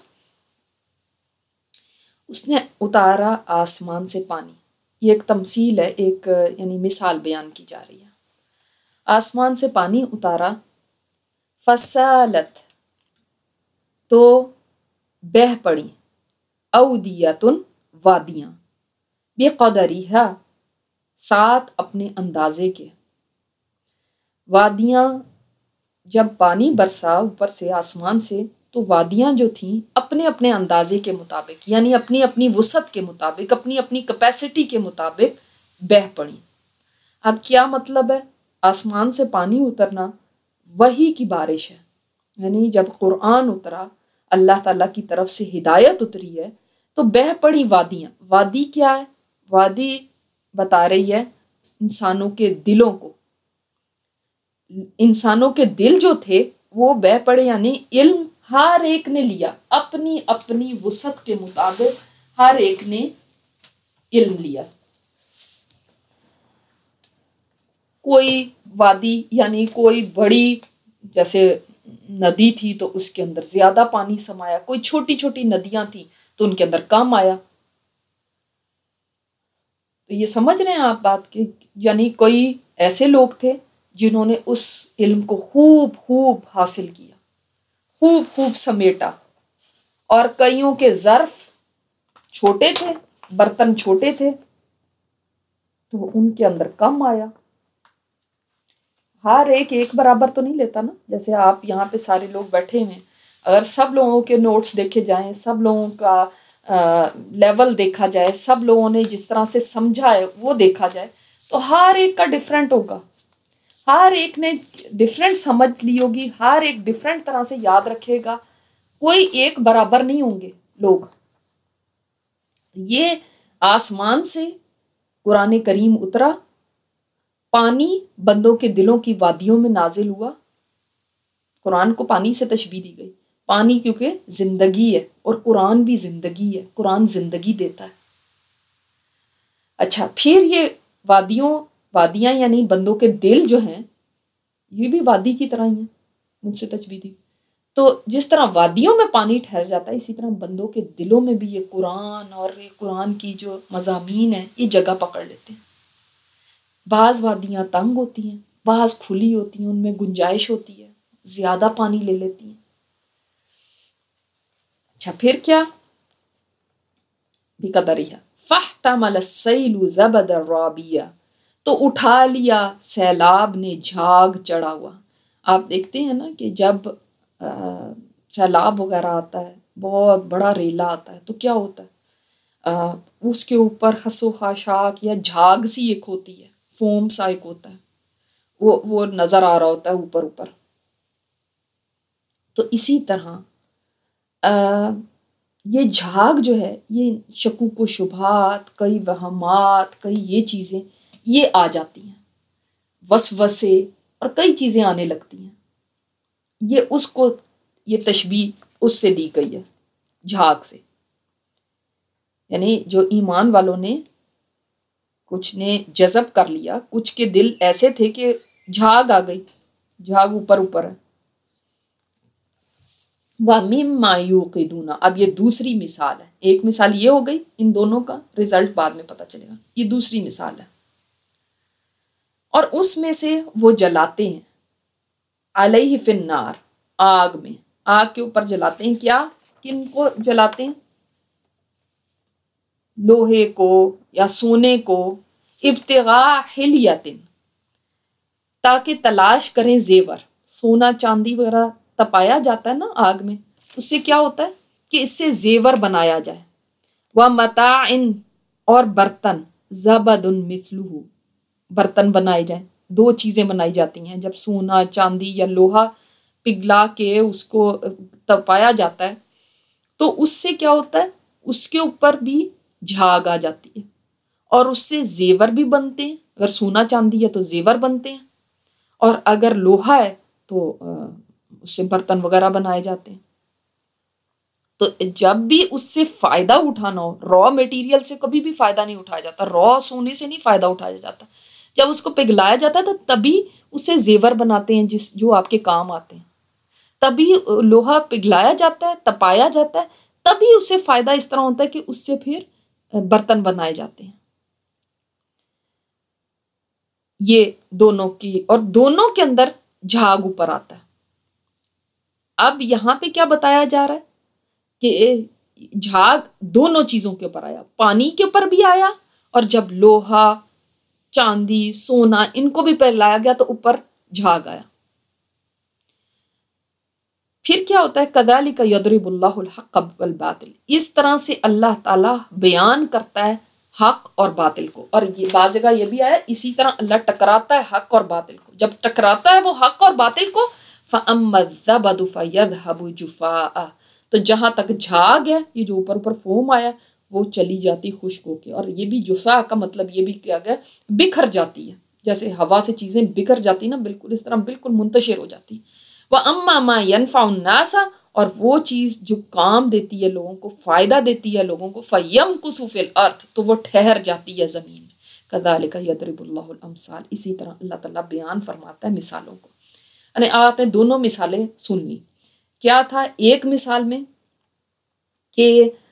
اس نے اتارا آسمان سے پانی، یہ ایک تمثیل ہے، ایک یعنی مثال بیان کی جا رہی ہے، آسمان سے پانی اتارا، فسالت تو بہہ پڑی، اودیتن وادیاں، بقدریہا ساتھ اپنے اندازے کے، وادیاں جب پانی برسا اوپر سے آسمان سے تو وادیاں جو تھیں اپنے اپنے اندازے کے مطابق، یعنی اپنی اپنی وسعت کے مطابق، اپنی اپنی کیپیسٹی کے مطابق بہہ پڑی۔ اب کیا مطلب ہے؟ آسمان سے پانی اترنا وحی کی بارش ہے، یعنی جب قرآن اترا، اللہ تعالیٰ کی طرف سے ہدایت اتری ہے تو بہہ پڑی وادیاں۔ وادی کیا ہے؟ وادی بتا رہی ہے انسانوں کے دلوں کو، انسانوں کے دل جو تھے وہ بہہ پڑے، یعنی علم ہر ایک نے لیا اپنی اپنی وسعت کے مطابق، ہر ایک نے علم لیا. کوئی وادی یعنی کوئی بڑی جیسے ندی تھی تو اس کے اندر زیادہ پانی سمایا، کوئی چھوٹی چھوٹی ندیاں تھیں تو ان کے اندر کم آیا. تو یہ سمجھ رہے ہیں آپ بات کہ یعنی کوئی ایسے لوگ تھے جنہوں نے اس علم کو خوب خوب حاصل کیا، خوب خوب سمیٹا، اور کئیوں کے ظرف چھوٹے تھے، برتن چھوٹے تھے تو ان کے اندر کم آیا. ہر ایک برابر تو نہیں لیتا نا. جیسے آپ یہاں پہ سارے لوگ بیٹھے ہوئے ہیں، اگر سب لوگوں کے نوٹس دیکھے جائیں، سب لوگوں کا لیول دیکھا جائے، سب لوگوں نے جس طرح سے سمجھا ہے وہ دیکھا جائے، تو ہر ایک کا ڈفرینٹ ہوگا. ہر ایک نے ڈفرینٹ سمجھ لی ہوگی، ہر ایک ڈفرینٹ طرح سے یاد رکھے گا، کوئی ایک برابر نہیں ہوں گے لوگ. یہ آسمان سے قرآن کریم اترا، پانی بندوں کے دلوں کی وادیوں میں نازل ہوا. قرآن کو پانی سے تشبیہ دی گئی، پانی کیونکہ زندگی ہے اور قرآن بھی زندگی ہے، قرآن زندگی دیتا ہے. اچھا، پھر یہ وادیاں یعنی بندوں کے دل جو ہیں یہ بھی وادی کی طرح ہی ہیں، مجھ سے تشبیہ دی. تو جس طرح وادیوں میں پانی ٹھہر جاتا ہے، اسی طرح بندوں کے دلوں میں بھی یہ قرآن اور یہ قرآن کی جو مضامین ہیں یہ جگہ پکڑ لیتے ہیں. بعض وادیاں تنگ ہوتی ہیں، بعض کھلی ہوتی ہیں، ان میں گنجائش ہوتی ہے، زیادہ پانی لے لیتی ہیں. اچھا پھر کیا؟ بقدرها فاحتمل السیل زبدا رابیا، تو اٹھا لیا سیلاب نے جھاگ چڑھا ہوا. آپ دیکھتے ہیں نا کہ جب سیلاب وغیرہ آتا ہے، بہت بڑا ریلا آتا ہے، تو کیا ہوتا ہے، اس کے اوپر خس و خاشاک یا جھاگ سی ایک ہوتی ہے، فوم سا ایک ہوتا ہے، وہ نظر آ رہا ہوتا ہے اوپر. تو اسی طرح یہ جھاگ جو ہے، یہ شکوک و شبہات، کئی وہمات، کئی یہ چیزیں یہ آ جاتی ہیں، وسوسے اور کئی چیزیں آنے لگتی ہیں. یہ تشبیہ اس سے دی گئی ہے، جھاگ سے. یعنی جو ایمان والوں نے کچھ نے جذب کر لیا، کچھ کے دل ایسے تھے کہ جھاگ آ گئی، جھاگ اوپر ہے. وَمِمَّا يُوقِدُونَ، اب یہ دوسری مثال ہے. ایک مثال یہ ہو گئی، ان دونوں کا رزلٹ بعد میں پتہ چلے گا. یہ دوسری مثال ہے. اور اس میں سے وہ جلاتے ہیں، علیہ فی النار، آگ میں، آگ کے اوپر جلاتے ہیں. کیا؟ کن کو جلاتے ہیں؟ لوہے کو یا سونے کو، ابتغاء حلیۃ، تاکہ تلاش کریں زیور. سونا چاندی وغیرہ تپایا جاتا ہے نا آگ میں، اس سے کیا ہوتا ہے کہ اس سے زیور بنایا جائے. وَمَتَاعٍ، اور برتن، زَبَدٌ مِثْلُهُ، برتن بنائے جائیں. دو چیزیں بنائی جاتی ہیں جب سونا چاندی یا لوہا پگھلا کے اس کو تپایا جاتا ہے، تو اس سے کیا ہوتا ہے، اس کے اوپر بھی جھاگ آ جاتی ہے اور اس سے زیور بھی بنتے ہیں. اگر سونا چاندی ہے تو زیور بنتے ہیں، اور اگر لوہا ہے تو اس سے برتن وغیرہ بنائے جاتے ہیں. تو جب بھی اس سے فائدہ اٹھانا ہو، را میٹیریل سے کبھی بھی فائدہ نہیں اٹھایا جاتا، را سونے سے نہیں فائدہ اٹھایا جاتا. جب اس کو پگھلایا جاتا ہے تو تبھی اس سے زیور بناتے ہیں جو آپ کے کام آتے ہیں. تبھی لوہا پگھلایا جاتا ہے، تپایا جاتا ہے، تبھی اس سے فائدہ اس طرح ہوتا ہے کہ اس سے پھر برتن بنائے جاتے ہیں. یہ دونوں کی، اور دونوں کے اندر جھاگ اوپر آتا ہے. اب یہاں پہ کیا بتایا جا رہا ہے کہ جھاگ دونوں چیزوں کے اوپر آیا، پانی کے اوپر بھی آیا، اور جب لوہا چاندی سونا ان کو بھی پگھلایا گیا تو اوپر جھاگ آیا. پھر کیا ہوتا ہے، کذالک یضرب اللہ الحق والباطل، اس طرح سے اللہ تعالیٰ بیان کرتا ہے حق اور باطل کو. اور یہ بعض جگہ یہ بھی آیا اسی طرح اللہ ٹکراتا ہے حق اور باطل کو. جب ٹکراتا ہے وہ حق اور باطل کو، فَأَمَّا الزَّبَدُ فَيَذْهَبُ جُفَاءً، تو جہاں تک جھاگ ہے، یہ جو اوپر فوم آیا وہ چلی جاتی خشک ہو کے. اور یہ بھی جفا کا مطلب یہ بھی کیا گیا، بکھر جاتی ہے. جیسے ہوا سے چیزیں بکھر جاتی نا، بالکل اس طرح بالکل منتشر ہو جاتی. وَأَمَّا مَا يَنْفَعُ النَّاسَ، اور وہ چیز جو کام دیتی ہے لوگوں کو، فائدہ دیتی ہے لوگوں کو، فَيَمْكُثُ فِي الْأَرْضِ، تو وہ ٹھہر جاتی ہے زمین میں۔ كَذَلِكَ يَضْرِبُ اللَّهُ الْأَمْثَالَ، اسی طرح اللہ تعالیٰ بیان فرماتا ہے مثالوں کو۔ یعنی آپ نے دونوں مثالیں سن لی۔ کیا تھا ایک مثال میں کہ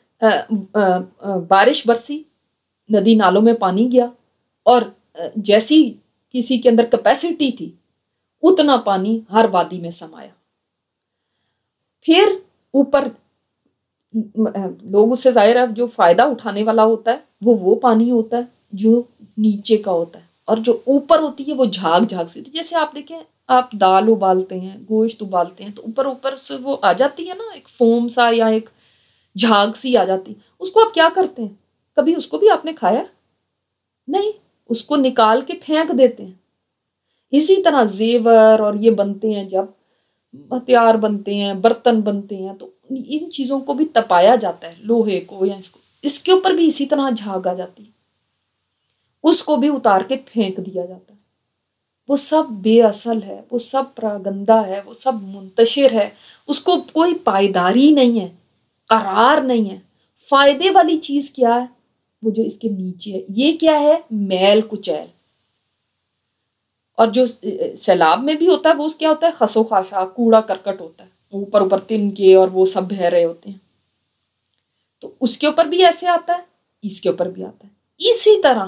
بارش برسی، ندی نالوں میں پانی گیا، اور جیسی کسی کے اندر کیپیسٹی تھی اتنا پانی ہر وادی میں سمایا۔ پھر اوپر لوگ اس سے ظاہر ہے جو فائدہ اٹھانے والا ہوتا ہے وہ پانی ہوتا ہے جو نیچے کا ہوتا ہے، اور جو اوپر ہوتی ہے وہ جھاگ جھاگ سے ہوتی ہے۔ جیسے آپ دیکھیں، آپ دال ابالتے ہیں، گوشت ابالتے ہیں، تو اوپر سے وہ آ جاتی ہے نا ایک فوم سا یا ایک جھاگ سی آ جاتی، اس کو آپ کیا کرتے ہیں؟ کبھی اس کو بھی آپ نے کھایا نہیں، اس کو نکال کے پھینک دیتے ہیں۔ اسی طرح زیور اور یہ بنتے ہیں، جب ہتھیار بنتے ہیں، برتن بنتے ہیں، تو ان چیزوں کو بھی تپایا جاتا ہے، لوہے کو یا اس کے اوپر بھی اسی طرح جھاگ آ جاتی ہے، اس کو بھی اتار کے پھینک دیا جاتا ہے۔ وہ سب بے اصل ہے، وہ سب پراگندہ ہے، وہ سب منتشر ہے، اس کو کوئی پائیداری نہیں ہے، قرار نہیں ہے۔ فائدے والی چیز کیا ہے؟ وہ جو اس کے نیچے ہے۔ یہ کیا ہے؟ میل کچیل۔ اور جو سیلاب میں بھی ہوتا ہے وہ کیا ہوتا ہے؟ خس و خاشاک، کوڑا کرکٹ ہوتا ہے، اوپر تنکے اور وہ سب بہہ رہے ہوتے ہیں۔ تو اس کے اوپر بھی ایسے آتا ہے، اس کے اوپر بھی آتا ہے۔ اسی طرح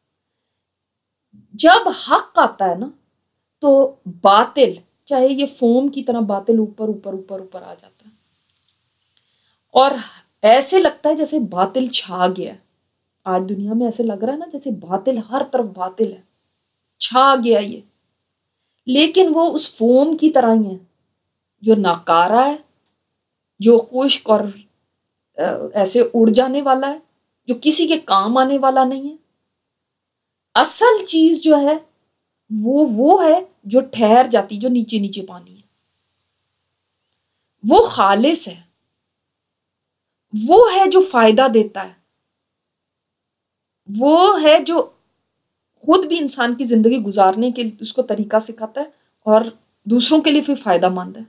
جب حق آتا ہے نا تو باطل، چاہے یہ فوم کی طرح باطل اوپر اوپر اوپر اوپر آ جاتا ہے، اور ایسے لگتا ہے جیسے باطل چھا گیا ہے۔ آج دنیا میں ایسے لگ رہا ہے نا جیسے باطل ہر طرف باطل ہے، چھا گیا یہ، لیکن وہ اس فوم کی طرح ہی ہے جو ناکارہ ہے، جو خشک اور ایسے اڑ جانے والا ہے، جو کسی کے کام آنے والا نہیں ہے۔ اصل چیز جو ہے وہ ہے جو ٹھہر جاتی، جو نیچے نیچے پانی ہے، وہ خالص ہے، وہ ہے جو فائدہ دیتا ہے، وہ ہے جو خود بھی انسان کی زندگی گزارنے کے اس کو طریقہ سکھاتا ہے اور دوسروں کے لیے پھر فائدہ مند ہے۔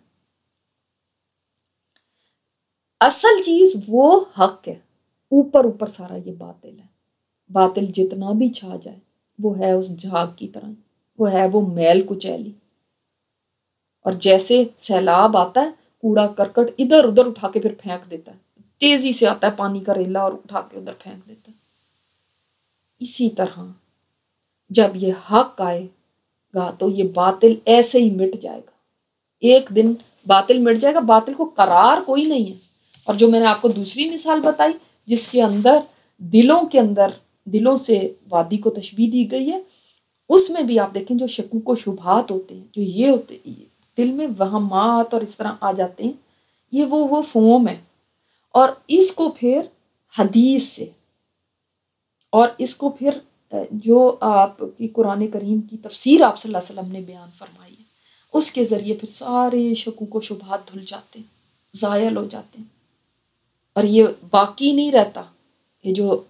اصل چیز وہ حق ہے، اوپر اوپر سارا یہ باطل ہے۔ باطل جتنا بھی چھا جائے وہ ہے اس جھاگ کی طرح، وہ ہے وہ میل کچیلی، اور جیسے سیلاب آتا ہے کوڑا کرکٹ ادھر ادھر اٹھا کے پھر پھینک دیتا ہے، تیزی سے آتا ہے پانی کا ریلا اور اٹھا کے ادھر پھینک دیتا ہے۔ اسی طرح جب یہ حق آئے گا تو یہ باطل ایسے ہی مٹ جائے گا، ایک دن باطل مٹ جائے گا، باطل کو قرار کوئی نہیں ہے۔ اور جو میں نے آپ کو دوسری مثال بتائی جس کے اندر دلوں سے وادی کو تشبیہ دی گئی ہے، اس میں بھی آپ دیکھیں جو شکوک و شبہات ہوتے ہیں، جو یہ ہوتے دل میں وہمات اور اس طرح آ جاتے ہیں، یہ وہ فوم ہے، اور اس کو پھر حدیث سے، اور اس کو پھر جو آپ کی قرآن کریم کی تفسیر آپ صلی اللہ علیہ وسلم نے بیان فرمائی ہے، اس کے ذریعے پھر سارے شکوک و شبہات دھل جاتے ہیں، زائل ہو جاتے ہیں، اور یہ باقی نہیں رہتا۔ یہ جو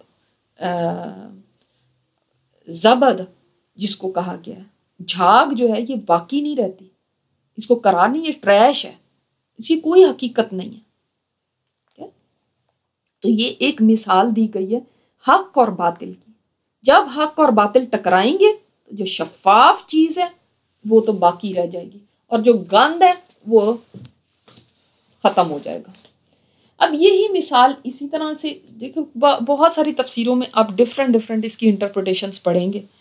زبد جس کو کہا گیا ہے، جھاگ جو ہے یہ باقی نہیں رہتی، اس کو قرار نہیں، یہ ٹریش ہے، اس کی کوئی حقیقت نہیں ہے۔ تو یہ ایک مثال دی گئی ہے حق اور باطل کی۔ جب حق اور باطل ٹکرائیں گے تو جو شفاف چیز ہے وہ تو باقی رہ جائے گی، اور جو گند ہے وہ ختم ہو جائے گا۔ اب یہی مثال اسی طرح سے دیکھو بہت ساری تفسیروں میں آپ ڈفرینٹ اس کی انٹرپریٹیشنز پڑھیں گے،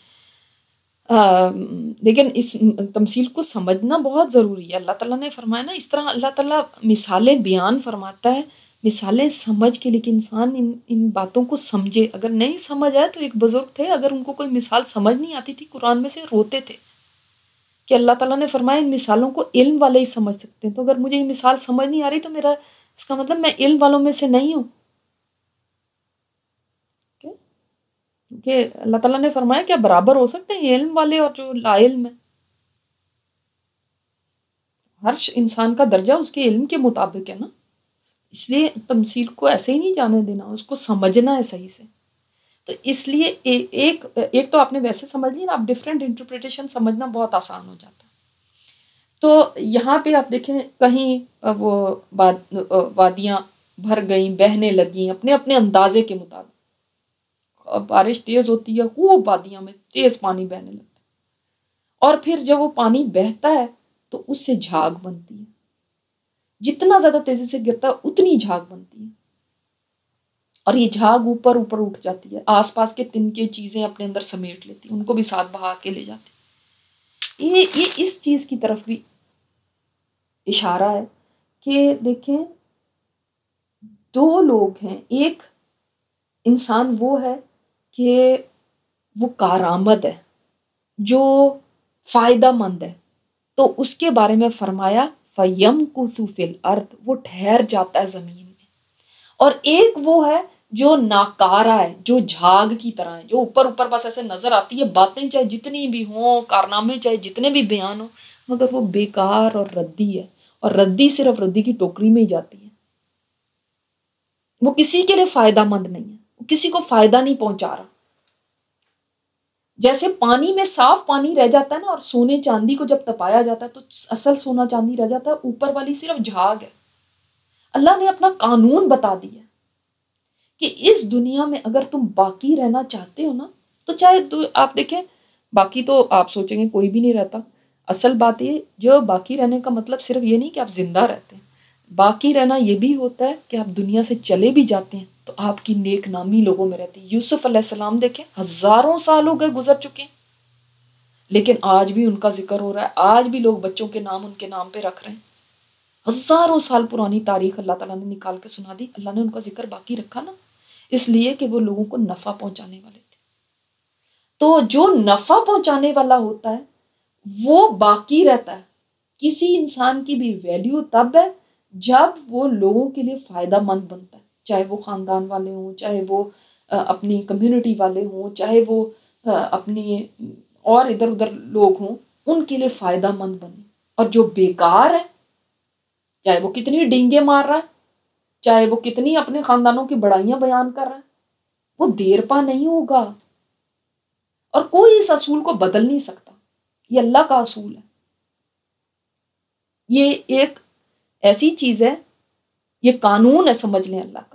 لیکن اس تمثیل کو سمجھنا بہت ضروری ہے۔ اللہ تعالیٰ نے فرمایا نا، اس طرح اللہ تعالیٰ مثالیں بیان فرماتا ہے، مثالیں سمجھ کے، لیکن انسان ان باتوں کو سمجھے۔ اگر نہیں سمجھ آئے تو ایک بزرگ تھے، اگر ان کو کوئی مثال سمجھ نہیں آتی تھی قرآن میں سے روتے تھے کہ اللہ تعالیٰ نے فرمایا ان مثالوں کو علم والے ہی سمجھ سکتے ہیں، تو اگر مجھے یہ مثال سمجھ نہیں آ رہی تو میرا اس کا مطلب میں علم والوں میں سے نہیں ہوں، کیونکہ اللہ تعالیٰ نے فرمایا کیا برابر ہو سکتے ہیں علم والے اور جو لا علم ہے؟ ہر انسان کا درجہ اس کے علم کے مطابق ہے نا، اس لیے تمثیل کو ایسے ہی نہیں جانے دینا، اس کو سمجھنا ہے صحیح سے۔ تو اس لیے ایک تو آپ نے ویسے سمجھ لی نا، آپ ڈفرینٹ انٹرپریٹیشن سمجھنا بہت آسان ہو جاتا ہے۔ تو یہاں پہ آپ دیکھیں کہیں وہ وادیاں بھر گئیں، بہنے لگیں اپنے اپنے اندازے کے مطابق. بارش تیز ہوتی ہے، خوب وادیاں میں تیز پانی بہنے لگتا ہے، اور پھر جب وہ پانی بہتا ہے تو اس سے جھاگ بنتی ہے. جتنا زیادہ تیزی سے گرتا ہے اتنی جھاگ بنتی ہے، اور یہ جھاگ اوپر اوپر اٹھ جاتی ہے، آس پاس کے تنکے چیزیں اپنے اندر سمیٹ لیتی، ان کو بھی ساتھ بہا کے لے جاتی. یہ اس چیز کی طرف بھی اشارہ ہے کہ دیکھیں دو لوگ ہیں. ایک انسان وہ ہے کہ وہ کارآمد ہے، جو فائدہ مند ہے، تو اس کے بارے میں فرمایا فَيَمْكُثُ فِي الْأَرْضِ، وہ ٹھہر جاتا ہے زمین میں. اور ایک وہ ہے جو ناکارہ ہے، جو جھاگ کی طرح ہے، جو اوپر اوپر بس ایسے نظر آتی ہے، باتیں چاہے جتنی بھی ہوں، کارنامے چاہے جتنے بھی بیان ہوں، مگر وہ بیکار اور ردی ہے، اور ردی صرف ردی کی ٹوکری میں ہی جاتی ہے. وہ کسی کے لیے فائدہ مند نہیں ہے، وہ کسی کو فائدہ نہیں پہنچا رہا. جیسے پانی میں صاف پانی رہ جاتا ہے نا، اور سونے چاندی کو جب تپایا جاتا ہے تو اصل سونا چاندی رہ جاتا ہے، اوپر والی صرف جھاگ ہے. اللہ نے اپنا قانون بتا دیا کہ اس دنیا میں اگر تم باقی رہنا چاہتے ہو نا، تو چاہے آپ دیکھیں، باقی تو آپ سوچیں گے کوئی بھی نہیں رہتا. اصل بات یہ جو باقی رہنے کا مطلب صرف یہ نہیں کہ آپ زندہ رہتے ہیں، باقی رہنا یہ بھی ہوتا ہے کہ آپ دنیا سے چلے بھی جاتے ہیں تو آپ کی نیک نامی لوگوں میں رہتی ہے. یوسف علیہ السلام دیکھیں، ہزاروں سال ہو گئے گزر چکے ہیں، لیکن آج بھی ان کا ذکر ہو رہا ہے، آج بھی لوگ بچوں کے نام ان کے نام پہ رکھ رہے ہیں. ہزاروں سال پرانی تاریخ اللہ تعالیٰ نے نکال کے سنا دی. اللہ نے ان کا ذکر باقی رکھا نا، اس لیے کہ وہ لوگوں کو نفع پہنچانے والے تھے. تو جو نفع پہنچانے والا ہوتا ہے وہ باقی رہتا ہے. کسی انسان کی بھی ویلیو تب ہے جب وہ لوگوں کے لیے فائدہ مند بنتا ہے، چاہے وہ خاندان والے ہوں، چاہے وہ اپنی کمیونٹی والے ہوں، چاہے وہ اپنے اور ادھر ادھر لوگ ہوں، ان کے لیے فائدہ مند بنے. اور جو بیکار ہے، چاہے وہ کتنی ڈینگے مار رہا ہے، چاہے وہ کتنی اپنے خاندانوں کی بڑائیاں بیان کر رہا ہے، وہ دیر پا نہیں ہوگا. اور کوئی اس اصول کو بدل نہیں سکتا، یہ اللہ کا اصول ہے. یہ ایک ایسی چیز ہے، یہ قانون ہے، سمجھ لیں اللہ کا.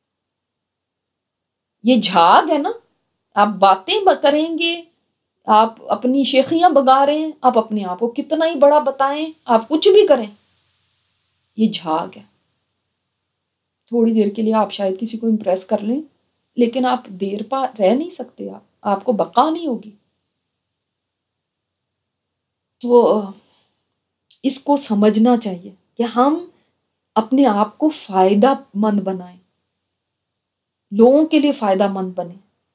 یہ جھاگ ہے نا، آپ باتیں کریں گے، آپ اپنی شیخیاں بگا رہے ہیں، آپ اپنے آپ کو کتنا ہی بڑا بتائیں، آپ کچھ بھی کریں، یہ جھاگ ہے. تھوڑی دیر کے لیے آپ شاید کسی کو امپریس کر لیں، لیکن آپ دیر پا رہ نہیں سکتے، آپ کو بقا نہیں ہوگی. تو اس کو سمجھنا چاہیے کہ ہم اپنے آپ کو فائدہ مند بنائیں، لوگوں کے لیے فائدہ مند بنیں.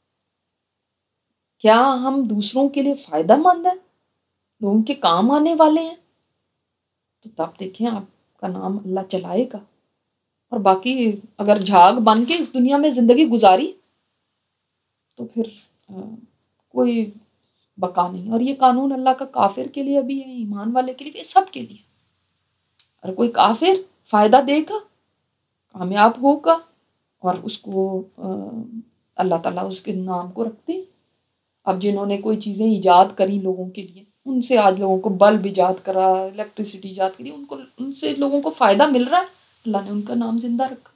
کیا ہم دوسروں کے لیے فائدہ مند ہیں، لوگوں کے کام آنے والے ہیں، تو تب دیکھیں آپ کا نام اللہ چلائے گا. اور باقی اگر جھاگ بن کے اس دنیا میں زندگی گزاری تو پھر کوئی بقا نہیں. اور یہ قانون اللہ کا کافر کے لیے بھی ہے، ایمان والے کے لیے بھی، سب کے لیے. اور کوئی کافر فائدہ دے گا، کامیاب ہوگا، اور اس کو اللہ تعالیٰ اس کے نام کو رکھتے ہیں. اب جنہوں نے کوئی چیزیں ایجاد کری لوگوں کے لیے، ان سے آج لوگوں کو بلب ایجاد کرا، الیکٹریسٹی ایجاد کری، ان سے لوگوں کو فائدہ مل رہا ہے، اللہ نے ان کا نام زندہ رکھا.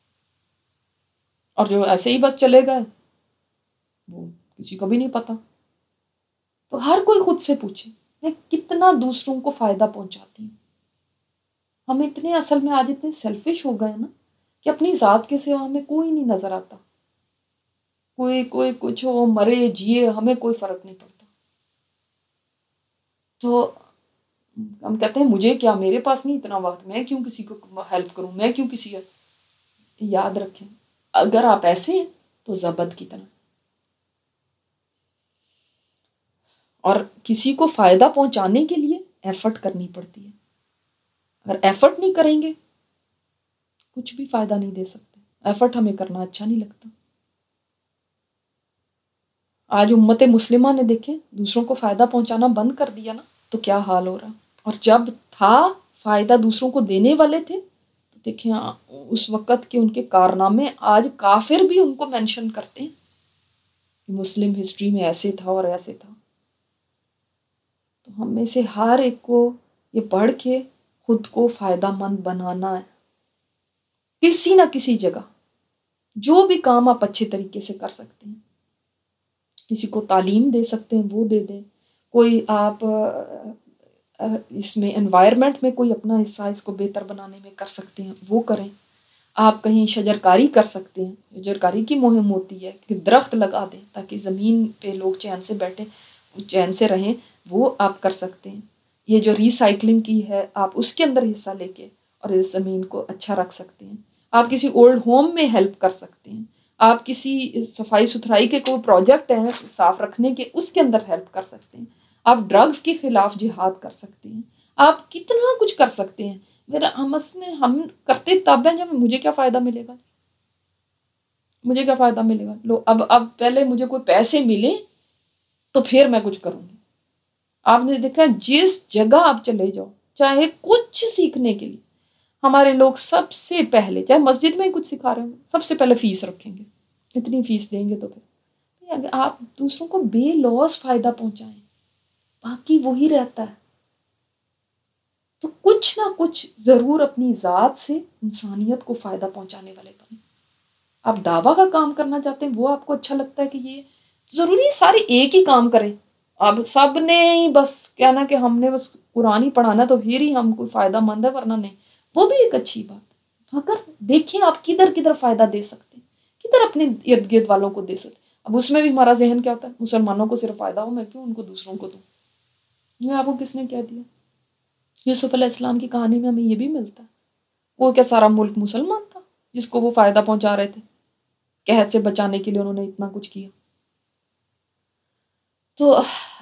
اور جو ایسے ہی بس چلے گئے، وہ کسی کو بھی نہیں پتا. تو ہر کوئی خود سے پوچھے میں کتنا دوسروں کو فائدہ پہنچاتی ہوں. ہم اتنے اصل میں آج اتنے سیلفش ہو گئے نا کہ اپنی ذات کے سوا ہمیں کوئی نہیں نظر آتا. کوئی کچھ ہو، مرے جیے، ہمیں کوئی فرق نہیں پڑتا. تو ہم کہتے ہیں مجھے کیا، میرے پاس نہیں اتنا وقت، میں کیوں کسی کو ہیلپ کروں، میں کیوں کسی. یاد رکھیں اگر آپ ایسے ہیں تو زبد کی طرح. اور کسی کو فائدہ پہنچانے کے لیے ایفرٹ کرنی پڑتی ہے. اگر ایفرٹ نہیں کریں گے کچھ بھی فائدہ نہیں دے سکتے. ایفرٹ ہمیں کرنا اچھا نہیں لگتا. آج امت مسلمہ نے دیکھیں دوسروں کو فائدہ پہنچانا بند کر دیا نا، تو کیا حال ہو رہا. اور جب تھا فائدہ دوسروں کو دینے والے تھے تو دیکھیں اس وقت کے ان کے کارنامے آج کافر بھی ان کو مینشن کرتے ہیں کہ مسلم ہسٹری میں ایسے تھا اور ایسے تھا. تو ہم میں سے ہر ایک کو یہ پڑھ کے خود کو فائدہ مند بنانا ہے کسی نہ کسی جگہ. جو بھی کام آپ اچھے طریقے سے کر سکتے ہیں، کسی کو تعلیم دے سکتے ہیں وہ دے دیں، کوئی آپ اس میں انوائرمنٹ میں کوئی اپنا حصہ اس کو بہتر بنانے میں کر سکتے ہیں وہ کریں. آپ کہیں شجرکاری کر سکتے ہیں، شجرکاری کی مہم ہوتی ہے کہ درخت لگا دیں تاکہ زمین پہ لوگ چین سے بیٹھیں، چین سے رہیں، وہ آپ کر سکتے ہیں. یہ جو ریسائکلنگ کی ہے آپ اس کے اندر حصہ لے کے اور اس زمین کو اچھا رکھ سکتے ہیں. آپ کسی اولڈ ہوم میں ہیلپ کر سکتے ہیں، آپ کسی صفائی ستھرائی کے کوئی پروجیکٹ ہیں صاف رکھنے کے اس کے اندر ہیلپ کر سکتے ہیں. آپ ڈرگز کے خلاف جہاد کر سکتے ہیں. آپ کتنا کچھ کر سکتے ہیں. ہم کرتے تب ہیں جب مجھے کیا فائدہ ملے گا، مجھے کیا فائدہ ملے گا. لو اب پہلے مجھے کوئی پیسے ملے تو پھر میں کچھ کروں گی. آپ نے دیکھا جس جگہ آپ چلے جاؤ چاہے کچھ سیکھنے کے لیے، ہمارے لوگ سب سے پہلے چاہے مسجد میں ہی کچھ سکھا رہے ہوں سب سے پہلے فیس رکھیں گے. اتنی فیس دیں گے تو پھر آپ دوسروں کو بے لوس فائدہ پہنچائیں، باقی وہی رہتا ہے. تو کچھ نہ کچھ ضرور اپنی ذات سے انسانیت کو فائدہ پہنچانے والے بنیں. آپ دعویٰ کا کام کرنا چاہتے ہیں، وہ آپ کو اچھا لگتا ہے کہ یہ ضروری سارے ایک ہی کام کریں. اب سب نے ہی بس کہنا کہ ہم نے بس قرآن ہی پڑھانا تو پھر ہی ہم کوئی فائدہ مند ہے، ورنہ نہیں. وہ بھی ایک اچھی بات. مگر دیکھیں آپ کدھر کدھر فائدہ دے سکتے ہیں، کدھر اپنے ارد گرد والوں کو دے سکتے ہیں. اب اس میں بھی ہمارا ذہن کیا ہوتا ہے، مسلمانوں کو صرف فائدہ ہو، میں کیوں ان کو دوسروں کو دوں. یہ آپ کو کس نے کہہ دیا؟ یوسف علیہ السلام کی کہانی میں ہمیں یہ بھی ملتا ہے. وہ کیا سارا ملک مسلمان تھا جس کو وہ فائدہ پہنچا رہے تھے؟ قحط سے بچانے کے لیے انہوں نے اتنا کچھ کیا. تو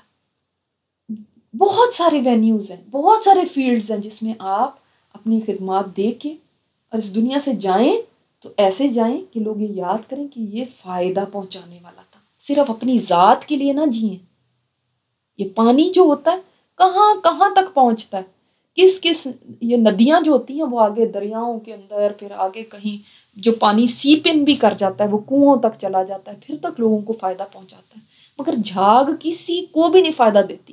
بہت سارے وینیوز ہیں، بہت سارے فیلڈز ہیں جس میں آپ اپنی خدمات دے کے اور اس دنیا سے جائیں تو ایسے جائیں کہ لوگ یہ یاد کریں کہ یہ فائدہ پہنچانے والا تھا. صرف اپنی ذات کے لیے نہ جئیں. یہ پانی جو ہوتا ہے کہاں کہاں تک پہنچتا ہے، کس یہ ندیاں جو ہوتی ہیں وہ آگے دریاؤں کے اندر، پھر آگے کہیں جو پانی سیپ ان بھی کر جاتا ہے وہ کنووں تک چلا جاتا ہے، پھر تک لوگوں کو فائدہ پہنچاتا ہے. مگر جھاگ کسی کو بھی نہیں فائدہ دیتی.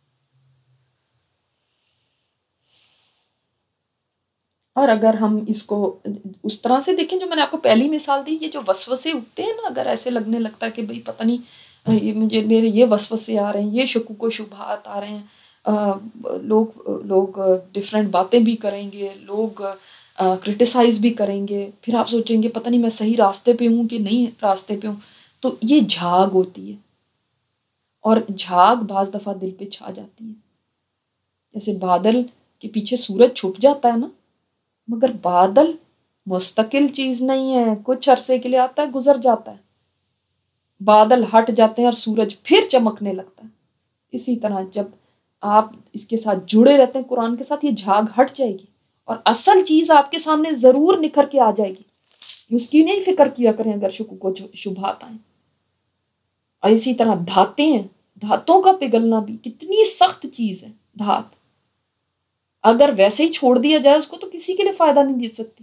اور اگر ہم اس کو اس طرح سے دیکھیں جو میں نے آپ کو پہلی مثال دی، یہ جو وسوسے اٹھتے ہیں نا، اگر ایسے لگنے لگتا ہے کہ بھئی پتہ نہیں یہ مجھے میرے یہ وسوسے آ رہے ہیں، یہ شکوک و شبہات آ رہے ہیں، لوگ ڈفرینٹ باتیں بھی کریں گے، لوگ کرٹیسائز بھی کریں گے، پھر آپ سوچیں گے پتہ نہیں میں صحیح راستے پہ ہوں کہ نہیں راستے پہ ہوں. تو یہ جھاگ ہوتی ہے، اور جھاگ بعض دفعہ دل پہ چھا جاتی ہے. جیسے بادل کے پیچھے سورج چھپ جاتا ہے نا، مگر بادل مستقل چیز نہیں ہے، کچھ عرصے کے لیے آتا ہے گزر جاتا ہے. بادل ہٹ جاتے ہیں اور سورج پھر چمکنے لگتا ہے. اسی طرح جب آپ اس کے ساتھ جڑے رہتے ہیں قرآن کے ساتھ، یہ جھاگ ہٹ جائے گی اور اصل چیز آپ کے سامنے ضرور نکھر کے آ جائے گی. اس کی نہیں فکر کیا کریں اگر شکوک و شبہات آئیں. اور اسی طرح دھاتیں ہیں، دھاتوں کا پگھلنا بھی کتنی سخت چیز ہے. دھات اگر ویسے ہی چھوڑ دیا جائے اس کو تو کسی کے لیے فائدہ نہیں دے سکتی،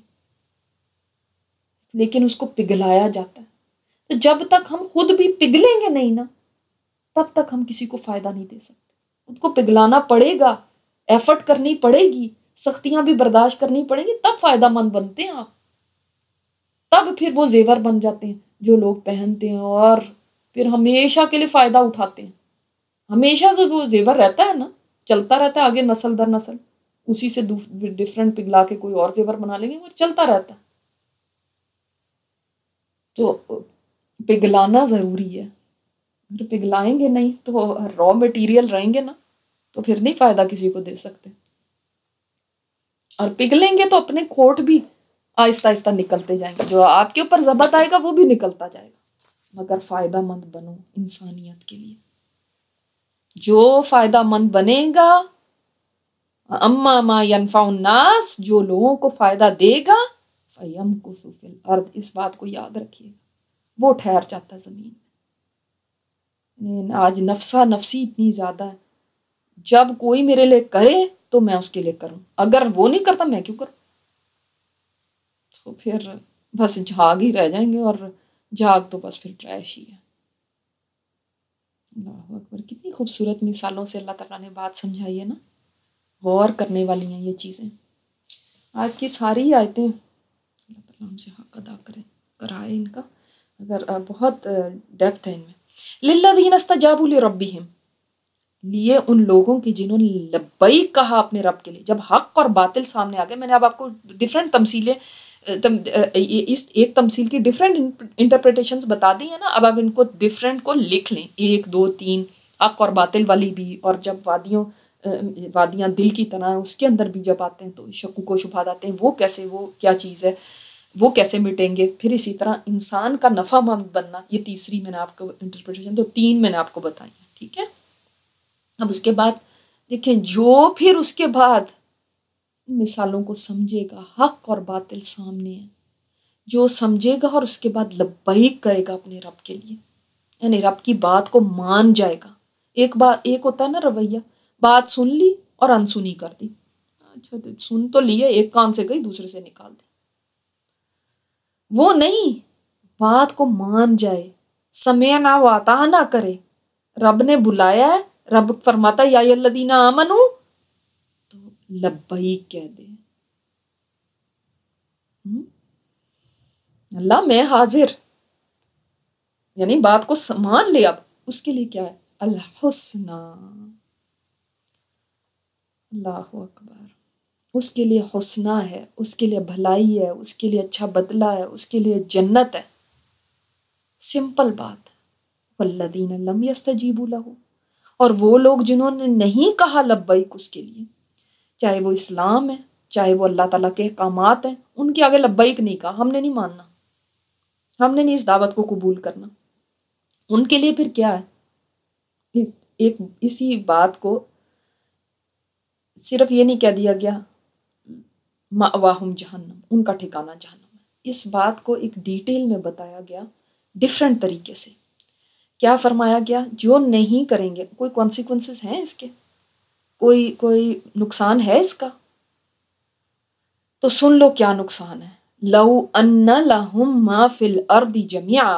لیکن اس کو پگھلایا جاتا ہے. تو جب تک ہم خود بھی پگھلیں گے نہیں نا، تب تک ہم کسی کو فائدہ نہیں دے سکتے. خود کو پگھلانا پڑے گا، ایفرٹ کرنی پڑے گی، سختیاں بھی برداشت کرنی پڑیں گی، تب فائدہ مند بنتے ہیں آپ. تب پھر وہ زیور بن جاتے ہیں جو لوگ پہنتے ہیں اور پھر ہمیشہ کے لیے فائدہ اٹھاتے ہیں. ہمیشہ سے وہ زیور رہتا ہے نا، چلتا رہتا ہے آگے نسل در نسل، اسی سے ڈفرینٹ پگھلا کے کوئی اور زیور بنا لیں گے، وہ چلتا رہتا ہے. تو پگھلانا ضروری ہے. اگر پگھلائیں گے نہیں تو را مٹیریل رہیں گے نا تو پھر نہیں فائدہ کسی کو دے سکتے. اور پگھلیں گے تو اپنے کھوٹ بھی آہستہ آہستہ نکلتے جائیں گے، جو آپ کے اوپر ضبط آئے گا وہ بھی نکلتا جائے گا. مگر فائدہ مند بنو انسانیت کے لیے. جو فائدہ مند بنے گا، اما ما ينفع الناس، جو لوگوں کو فائدہ دے گا، فَيَمْكُثُ فِي الْأَرْضِ، اس بات کو یاد رکھیے گا، وہ ٹھہر جاتا ہے زمین میں. آج نفسا نفسی اتنی زیادہ ہے، جب کوئی میرے لیے کرے تو میں اس کے لیے کروں، اگر وہ نہیں کرتا میں کیوں کروں. تو پھر بس جھاگ ہی رہ جائیں گے، اور جھاگ تو بس پھر ٹریش ہی ہے. اللہ اکبر، کتنی خوبصورت مثالوں سے اللہ تعالیٰ نے بات سمجھائی ہے نا. غور کرنے والی ہیں یہ چیزیں. آج کی ساری آیتیں اللہ تعالیٰ ہم سے حق ادا کرائے ان کا، اگر بہت ڈیپتھ ہے ان میں. للذین استجابوا لربہم، لیے ان لوگوں کی جنہوں نے لبیک کہا اپنے رب کے لیے. جب حق اور باطل سامنے آ گئے، میں نے اب آپ کو ڈفرینٹ تمثیلیں اس ایک تمثیل کی ڈفرینٹ انٹرپریٹیشنز بتا دی ہیں نا. اب آپ ان کو ڈفرینٹ کو لکھ لیں، 1 2 3، حق اور باطل والی بھی. اور جب وادیاں دل کی طرح ہیں، اس کے اندر بھی جب آتے ہیں تو شکوک و شبہات آتے ہیں، وہ کیسے، وہ کیا چیز ہے، وہ کیسے مٹیں گے. پھر اسی طرح انسان کا نفع مند بننا، یہ تیسری میں نے آپ کو انٹرپریٹیشن، تو 3 میں نے آپ کو بتائی ہیں. ٹھیک ہے. اب اس کے بعد دیکھیں، جو پھر اس کے بعد مثالوں کو سمجھے گا، حق اور باطل سامنے ہے، جو سمجھے گا اور اس کے بعد لبیک کرے گا اپنے رب کے لیے، یعنی رب کی بات کو مان جائے گا. ایک ہوتا ہے نا رویہ، بات سن لی اور انسنی کر دی. اچھا سن تو لیے، ایک کان سے گئی دوسرے سے نکال دی. وہ نہیں، بات کو مان جائے، سمعنا و اطعنا کرے. رب نے بلایا ہے، رب فرماتا ہے یا الذین آمنو، تو لبیک کہہ دے. اللہ میں حاضر، یعنی بات کو مان لے. اب اس کے لیے کیا ہے؟ الحسنہ. اللہ اکبر. اس کے لیے حسنہ ہے، اس کے لیے بھلائی ہے، اس کے لیے اچھا بدلہ ہے، اس کے لیے جنت ہے. سمپل بات. والذین لم یستجیبوا لہ، اور وہ لوگ جنہوں نے نہیں کہا لبیک اس کے لیے، چاہے وہ اسلام ہے، چاہے وہ اللہ تعالیٰ کے احکامات ہیں، ان کے آگے لبیک نہیں کہا، ہم نے نہیں ماننا، ہم نے نہیں اس دعوت کو قبول کرنا. ان کے لیے پھر کیا ہے؟ اسی بات کو صرف یہ نہیں کہہ دیا گیا مأواہم جہنم، ان کا ٹھکانہ جہنم ہے. اس بات کو ایک ڈیٹیل میں بتایا گیا ڈیفرنٹ طریقے سے. کیا فرمایا گیا؟ جو نہیں کریں گے، کوئی کانسیکوینسز ہیں اس کے، کوئی نقصان ہے اس کا؟ تو سن لو کیا نقصان ہے. لو ان لہم ما فی الارض جميعا،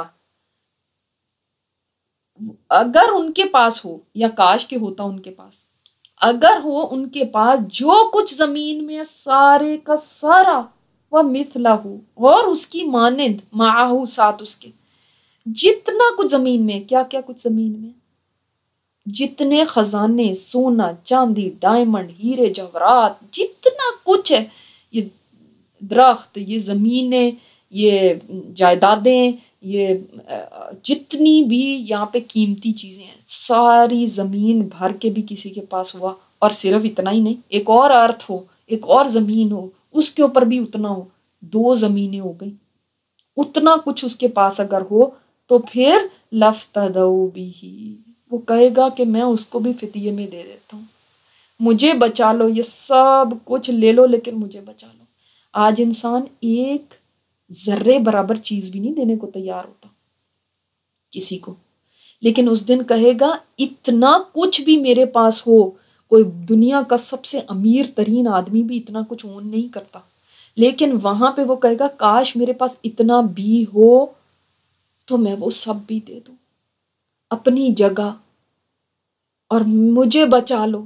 اگر ان کے پاس ہو، یا کاش کے ہوتا ان کے پاس، اگر ہو ان کے پاس جو کچھ زمین میں سارے کا سارا، ومثلہ، اور اس کی مانند، معہ، ساتھ اس کے، جتنا کچھ زمین میں، کیا کیا کچھ زمین میں، جتنے خزانے، سونا چاندی ڈائمنڈ ہیرے جواہرات، جتنا کچھ ہے، یہ درخت، یہ زمینیں، یہ جائیدادیں، یہ جتنی بھی یہاں پہ قیمتی چیزیں ہیں، ساری زمین بھر کے بھی کسی کے پاس ہوا، اور صرف اتنا ہی نہیں، ایک اور ارتھ ہو، ایک اور زمین ہو، اس کے اوپر بھی اتنا ہو، 2 زمینیں ہو گئی، اتنا کچھ اس کے پاس اگر ہو، تو پھر لفتدوا بہ، وہ کہے گا کہ میں اس کو بھی فدیے میں دے دیتا ہوں، مجھے بچا لو، یہ سب کچھ لے لو لیکن مجھے بچا لو. آج انسان ایک ذرے برابر چیز بھی نہیں دینے کو تیار ہوتا کسی کو، لیکن اس دن کہے گا اتنا کچھ بھی میرے پاس ہو، کوئی دنیا کا سب سے امیر ترین آدمی بھی اتنا کچھ اون نہیں کرتا، لیکن وہاں پہ وہ کہے گا کاش میرے پاس اتنا بھی ہو تو میں وہ سب بھی دے دوں اپنی جگہ، اور مجھے بچا لو.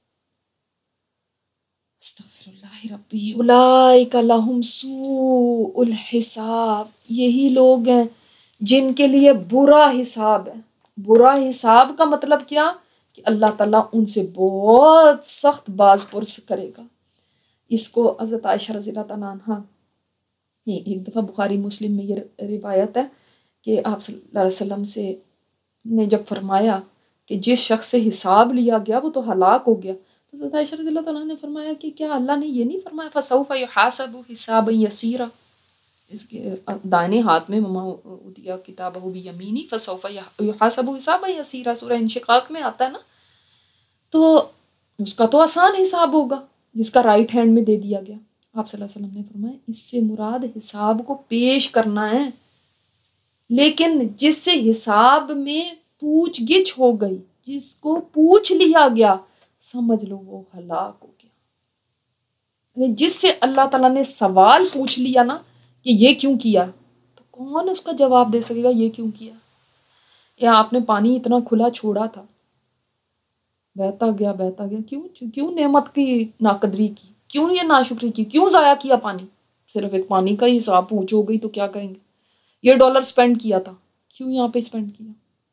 استغفر اللہ ربی. اولئک لہم سوء الحساب، یہی لوگ ہیں جن کے لیے برا حساب ہے. برا حساب کا مطلب کیا؟ کہ اللہ تعالیٰ ان سے بہت سخت باز پرس کرے گا. اس کو حضرت عائشہ رضی اللہ تعالیٰ عنہ، ایک دفعہ بخاری مسلم میں یہ روایت ہے کہ آپ صلی اللہ علیہ وسلم سے نے جب فرمایا کہ جس شخص سے حساب لیا گیا وہ تو ہلاک ہو گیا، تو حضرت عائشہ رضی اللہ تعالیٰ نے فرمایا کہ کیا اللہ نے یہ نہیں فرمایا فَسَوْفَ يُحَاسَبُ حِسَابًا يَسِيرًا، اس کے دائنے ہاتھ میں وَمَا أُوتِیَ کِتَابَهُ بِیَمِینِهِ فَسَوْفَ يُحَاسَبُ حِسَابًا يَسِيرًا، سورہ انشقاق میں آتا ہے نا. تو اس کا تو آسان حساب ہوگا جس کا رائٹ ہینڈ میں دے دیا گیا. آپ صلی اللہ علیہ وسلم نے فرمایا اس سے مراد حساب کو پیش کرنا ہے، لیکن جس سے حساب میں پوچھ گچھ ہو گئی، جس کو پوچھ لیا گیا، سمجھ لو وہ ہلاک ہو گیا. یعنی جس سے اللہ تعالیٰ نے سوال پوچھ لیا نا کہ یہ کیوں کیا، تو کون اس کا جواب دے سکے گا یہ کیوں کیا؟ یا آپ نے پانی اتنا کھلا چھوڑا تھا، بہتا گیا بہتا گیا. کیوں نعمت کی ناقدری کی؟ کیوں یہ ناشکری کی؟ کیوں ضائع کیا پانی؟ صرف ایک پانی کا ہی حساب پوچھ ہو گئی تو کیا کہیں گے؟ یہ ڈالر اسپینڈ کیا تھا، کیوں یہاں پہ اسپینڈ کیا؟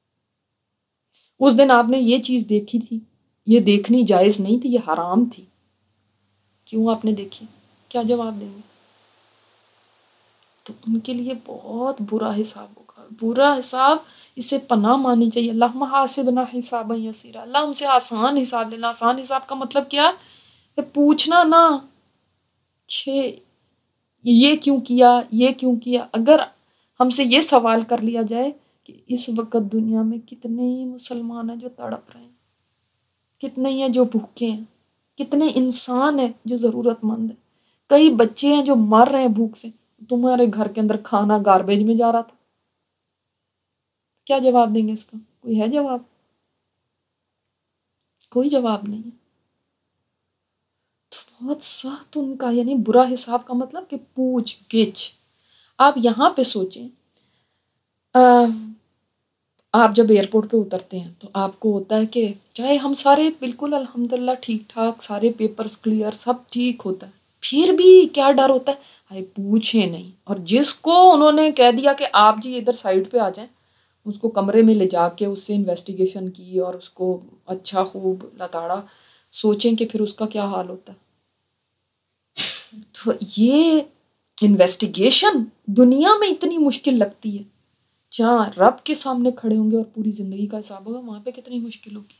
اس دن آپ نے یہ چیز دیکھی تھی، یہ دیکھنی جائز نہیں تھی، یہ حرام تھی، کیوں آپ نے دیکھی؟ کیا جواب دیں گے؟ تو ان کے لیے بہت برا حساب ہوگا، برا حساب. اسے پناہ مانی چاہیے. اللہ حاسبنا حسابا یسیرا، اللہ ہم سے آسان حساب لینا. آسان حساب کا مطلب کیا؟ کہ پوچھنا نہ کہ یہ کیوں کیا، یہ کیوں کیا. اگر ہم سے یہ سوال کر لیا جائے کہ اس وقت دنیا میں کتنے ہی مسلمان ہیں جو تڑپ رہے ہیں، کتنے ہی ہیں جو بھوکے ہیں، کتنے انسان ہیں جو ضرورت مند ہیں، کئی بچے ہیں جو مر رہے ہیں بھوک سے، تمہارے گھر کے اندر کھانا گاربیج میں جا رہا تھا. کیا جواب دیں گے اس کا؟ کوئی ہے جواب؟ کوئی جواب نہیں ہے. تو بہت سخت ان کا، یعنی برا حساب کا مطلب کہ پوچھ گچھ. آپ یہاں پہ سوچیں، آپ جب ایئرپورٹ پہ اترتے ہیں تو آپ کو ہوتا ہے کہ چاہے ہم سارے بالکل الحمدللہ ٹھیک ٹھاک، سارے پیپرز کلیئر، سب ٹھیک ہوتا ہے، پھر بھی کیا ڈر ہوتا ہے؟ ہائے پوچھے نہیں. اور جس کو انہوں نے کہہ دیا کہ آپ جی ادھر سائڈ پہ آ جائیں، اس کو کمرے میں لے جا کے اس سے انویسٹیگیشن کی اور اس کو اچھا خوب لتاڑا. سوچیں کہ پھر اس کا کیا حال ہوتا ہے. تو یہ انویسٹیگیشن دنیا میں اتنی مشکل لگتی ہے، جہاں رب کے سامنے کھڑے ہوں گے اور پوری زندگی کا حساب ہوگا، وہاں پہ کتنی مشکل ہوگی.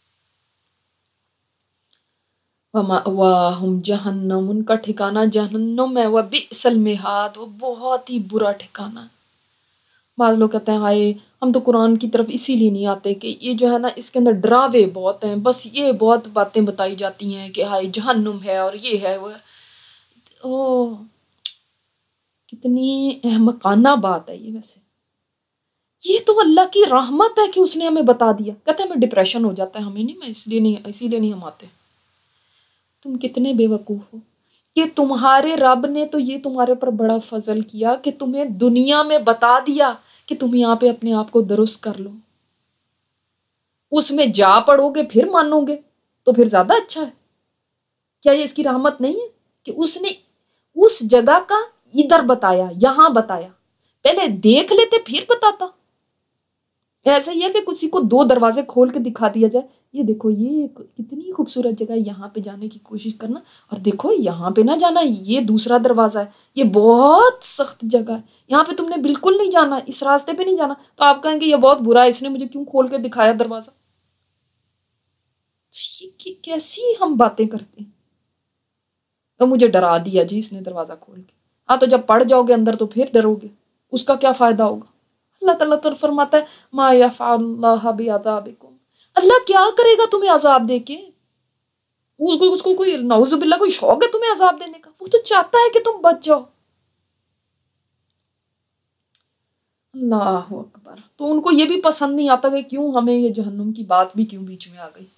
وَمَأْوَاهُمْ جہنم، ان کا ٹھکانہ جہنم ہے. وَبِئْسَ الْمِہَادُ، وہ بہت ہی برا ٹھکانہ ہے. بعض لوگ کہتے ہیں ہائے ہم تو قرآن کی طرف اسی لیے نہیں آتے کہ یہ جو ہے نا اس کے اندر ڈراوے بہت ہیں، بس یہ بہت باتیں بتائی جاتی ہیں کہ ہائے جہنم ہے اور یہ ہے وہ ہے. اوہ کتنی احمقانہ بات ہے یہ. ویسے یہ تو اللہ کی رحمت ہے کہ اس نے ہمیں بتا دیا. کہتے ہیں ہمیں ڈپریشن ہو جاتا ہے، ہمیں نہیں، میں اسی لیے نہیں ہم آتے. تم کتنے بے وقوف ہو کہ تمہارے رب نے تو یہ تمہارے پر بڑا فضل کیا کہ تمہیں دنیا میں بتا دیا کہ تم یہاں پہ اپنے آپ کو درست کر لو. اس میں جا پڑو گے پھر مانو گے تو پھر زیادہ اچھا ہے. کیا یہ اس کی رحمت نہیں ہے کہ اس نے اس جگہ کا ادھر بتایا، یہاں بتایا؟ پہلے دیکھ لیتے پھر بتاتا. ایسا ہی ہے کہ کسی کو دو دروازے کھول کے دکھا دیا جائے، یہ دیکھو یہ کتنی خوبصورت جگہ ہے، یہاں پہ جانے کی کوشش کرنا، اور دیکھو یہاں پہ نہ جانا، یہ دوسرا دروازہ ہے، یہ بہت سخت جگہ ہے، یہاں پہ تم نے بالکل نہیں جانا، اس راستے پہ نہیں جانا. تو آپ کہیں گے یہ بہت برا ہے، اس نے مجھے کیوں کھول کے دکھایا دروازہ؟ یہ کیسی ہم باتیں کرتے ہیں. اور مجھے ڈرا دیا جی اس نے دروازہ کھول کے. ہاں تو جب پڑ جاؤ گے اندر تو پھر ڈرو گے، اس کا کیا فائدہ ہوگا؟ اللہ تعالیٰ تو فرماتا ہے ما یفعل اللہ بعذابکم، اللہ کیا کرے گا تمہیں عذاب دے کے؟ اس کو کوئی نعوذ باللہ کوئی شوق ہے تمہیں عذاب دینے کا؟ وہ تو چاہتا ہے کہ تم بچ جاؤ. اللہ اکبر. تو ان کو یہ بھی پسند نہیں آتا کہ کیوں ہمیں یہ جہنم کی بات بھی کیوں بیچ میں آ گئی.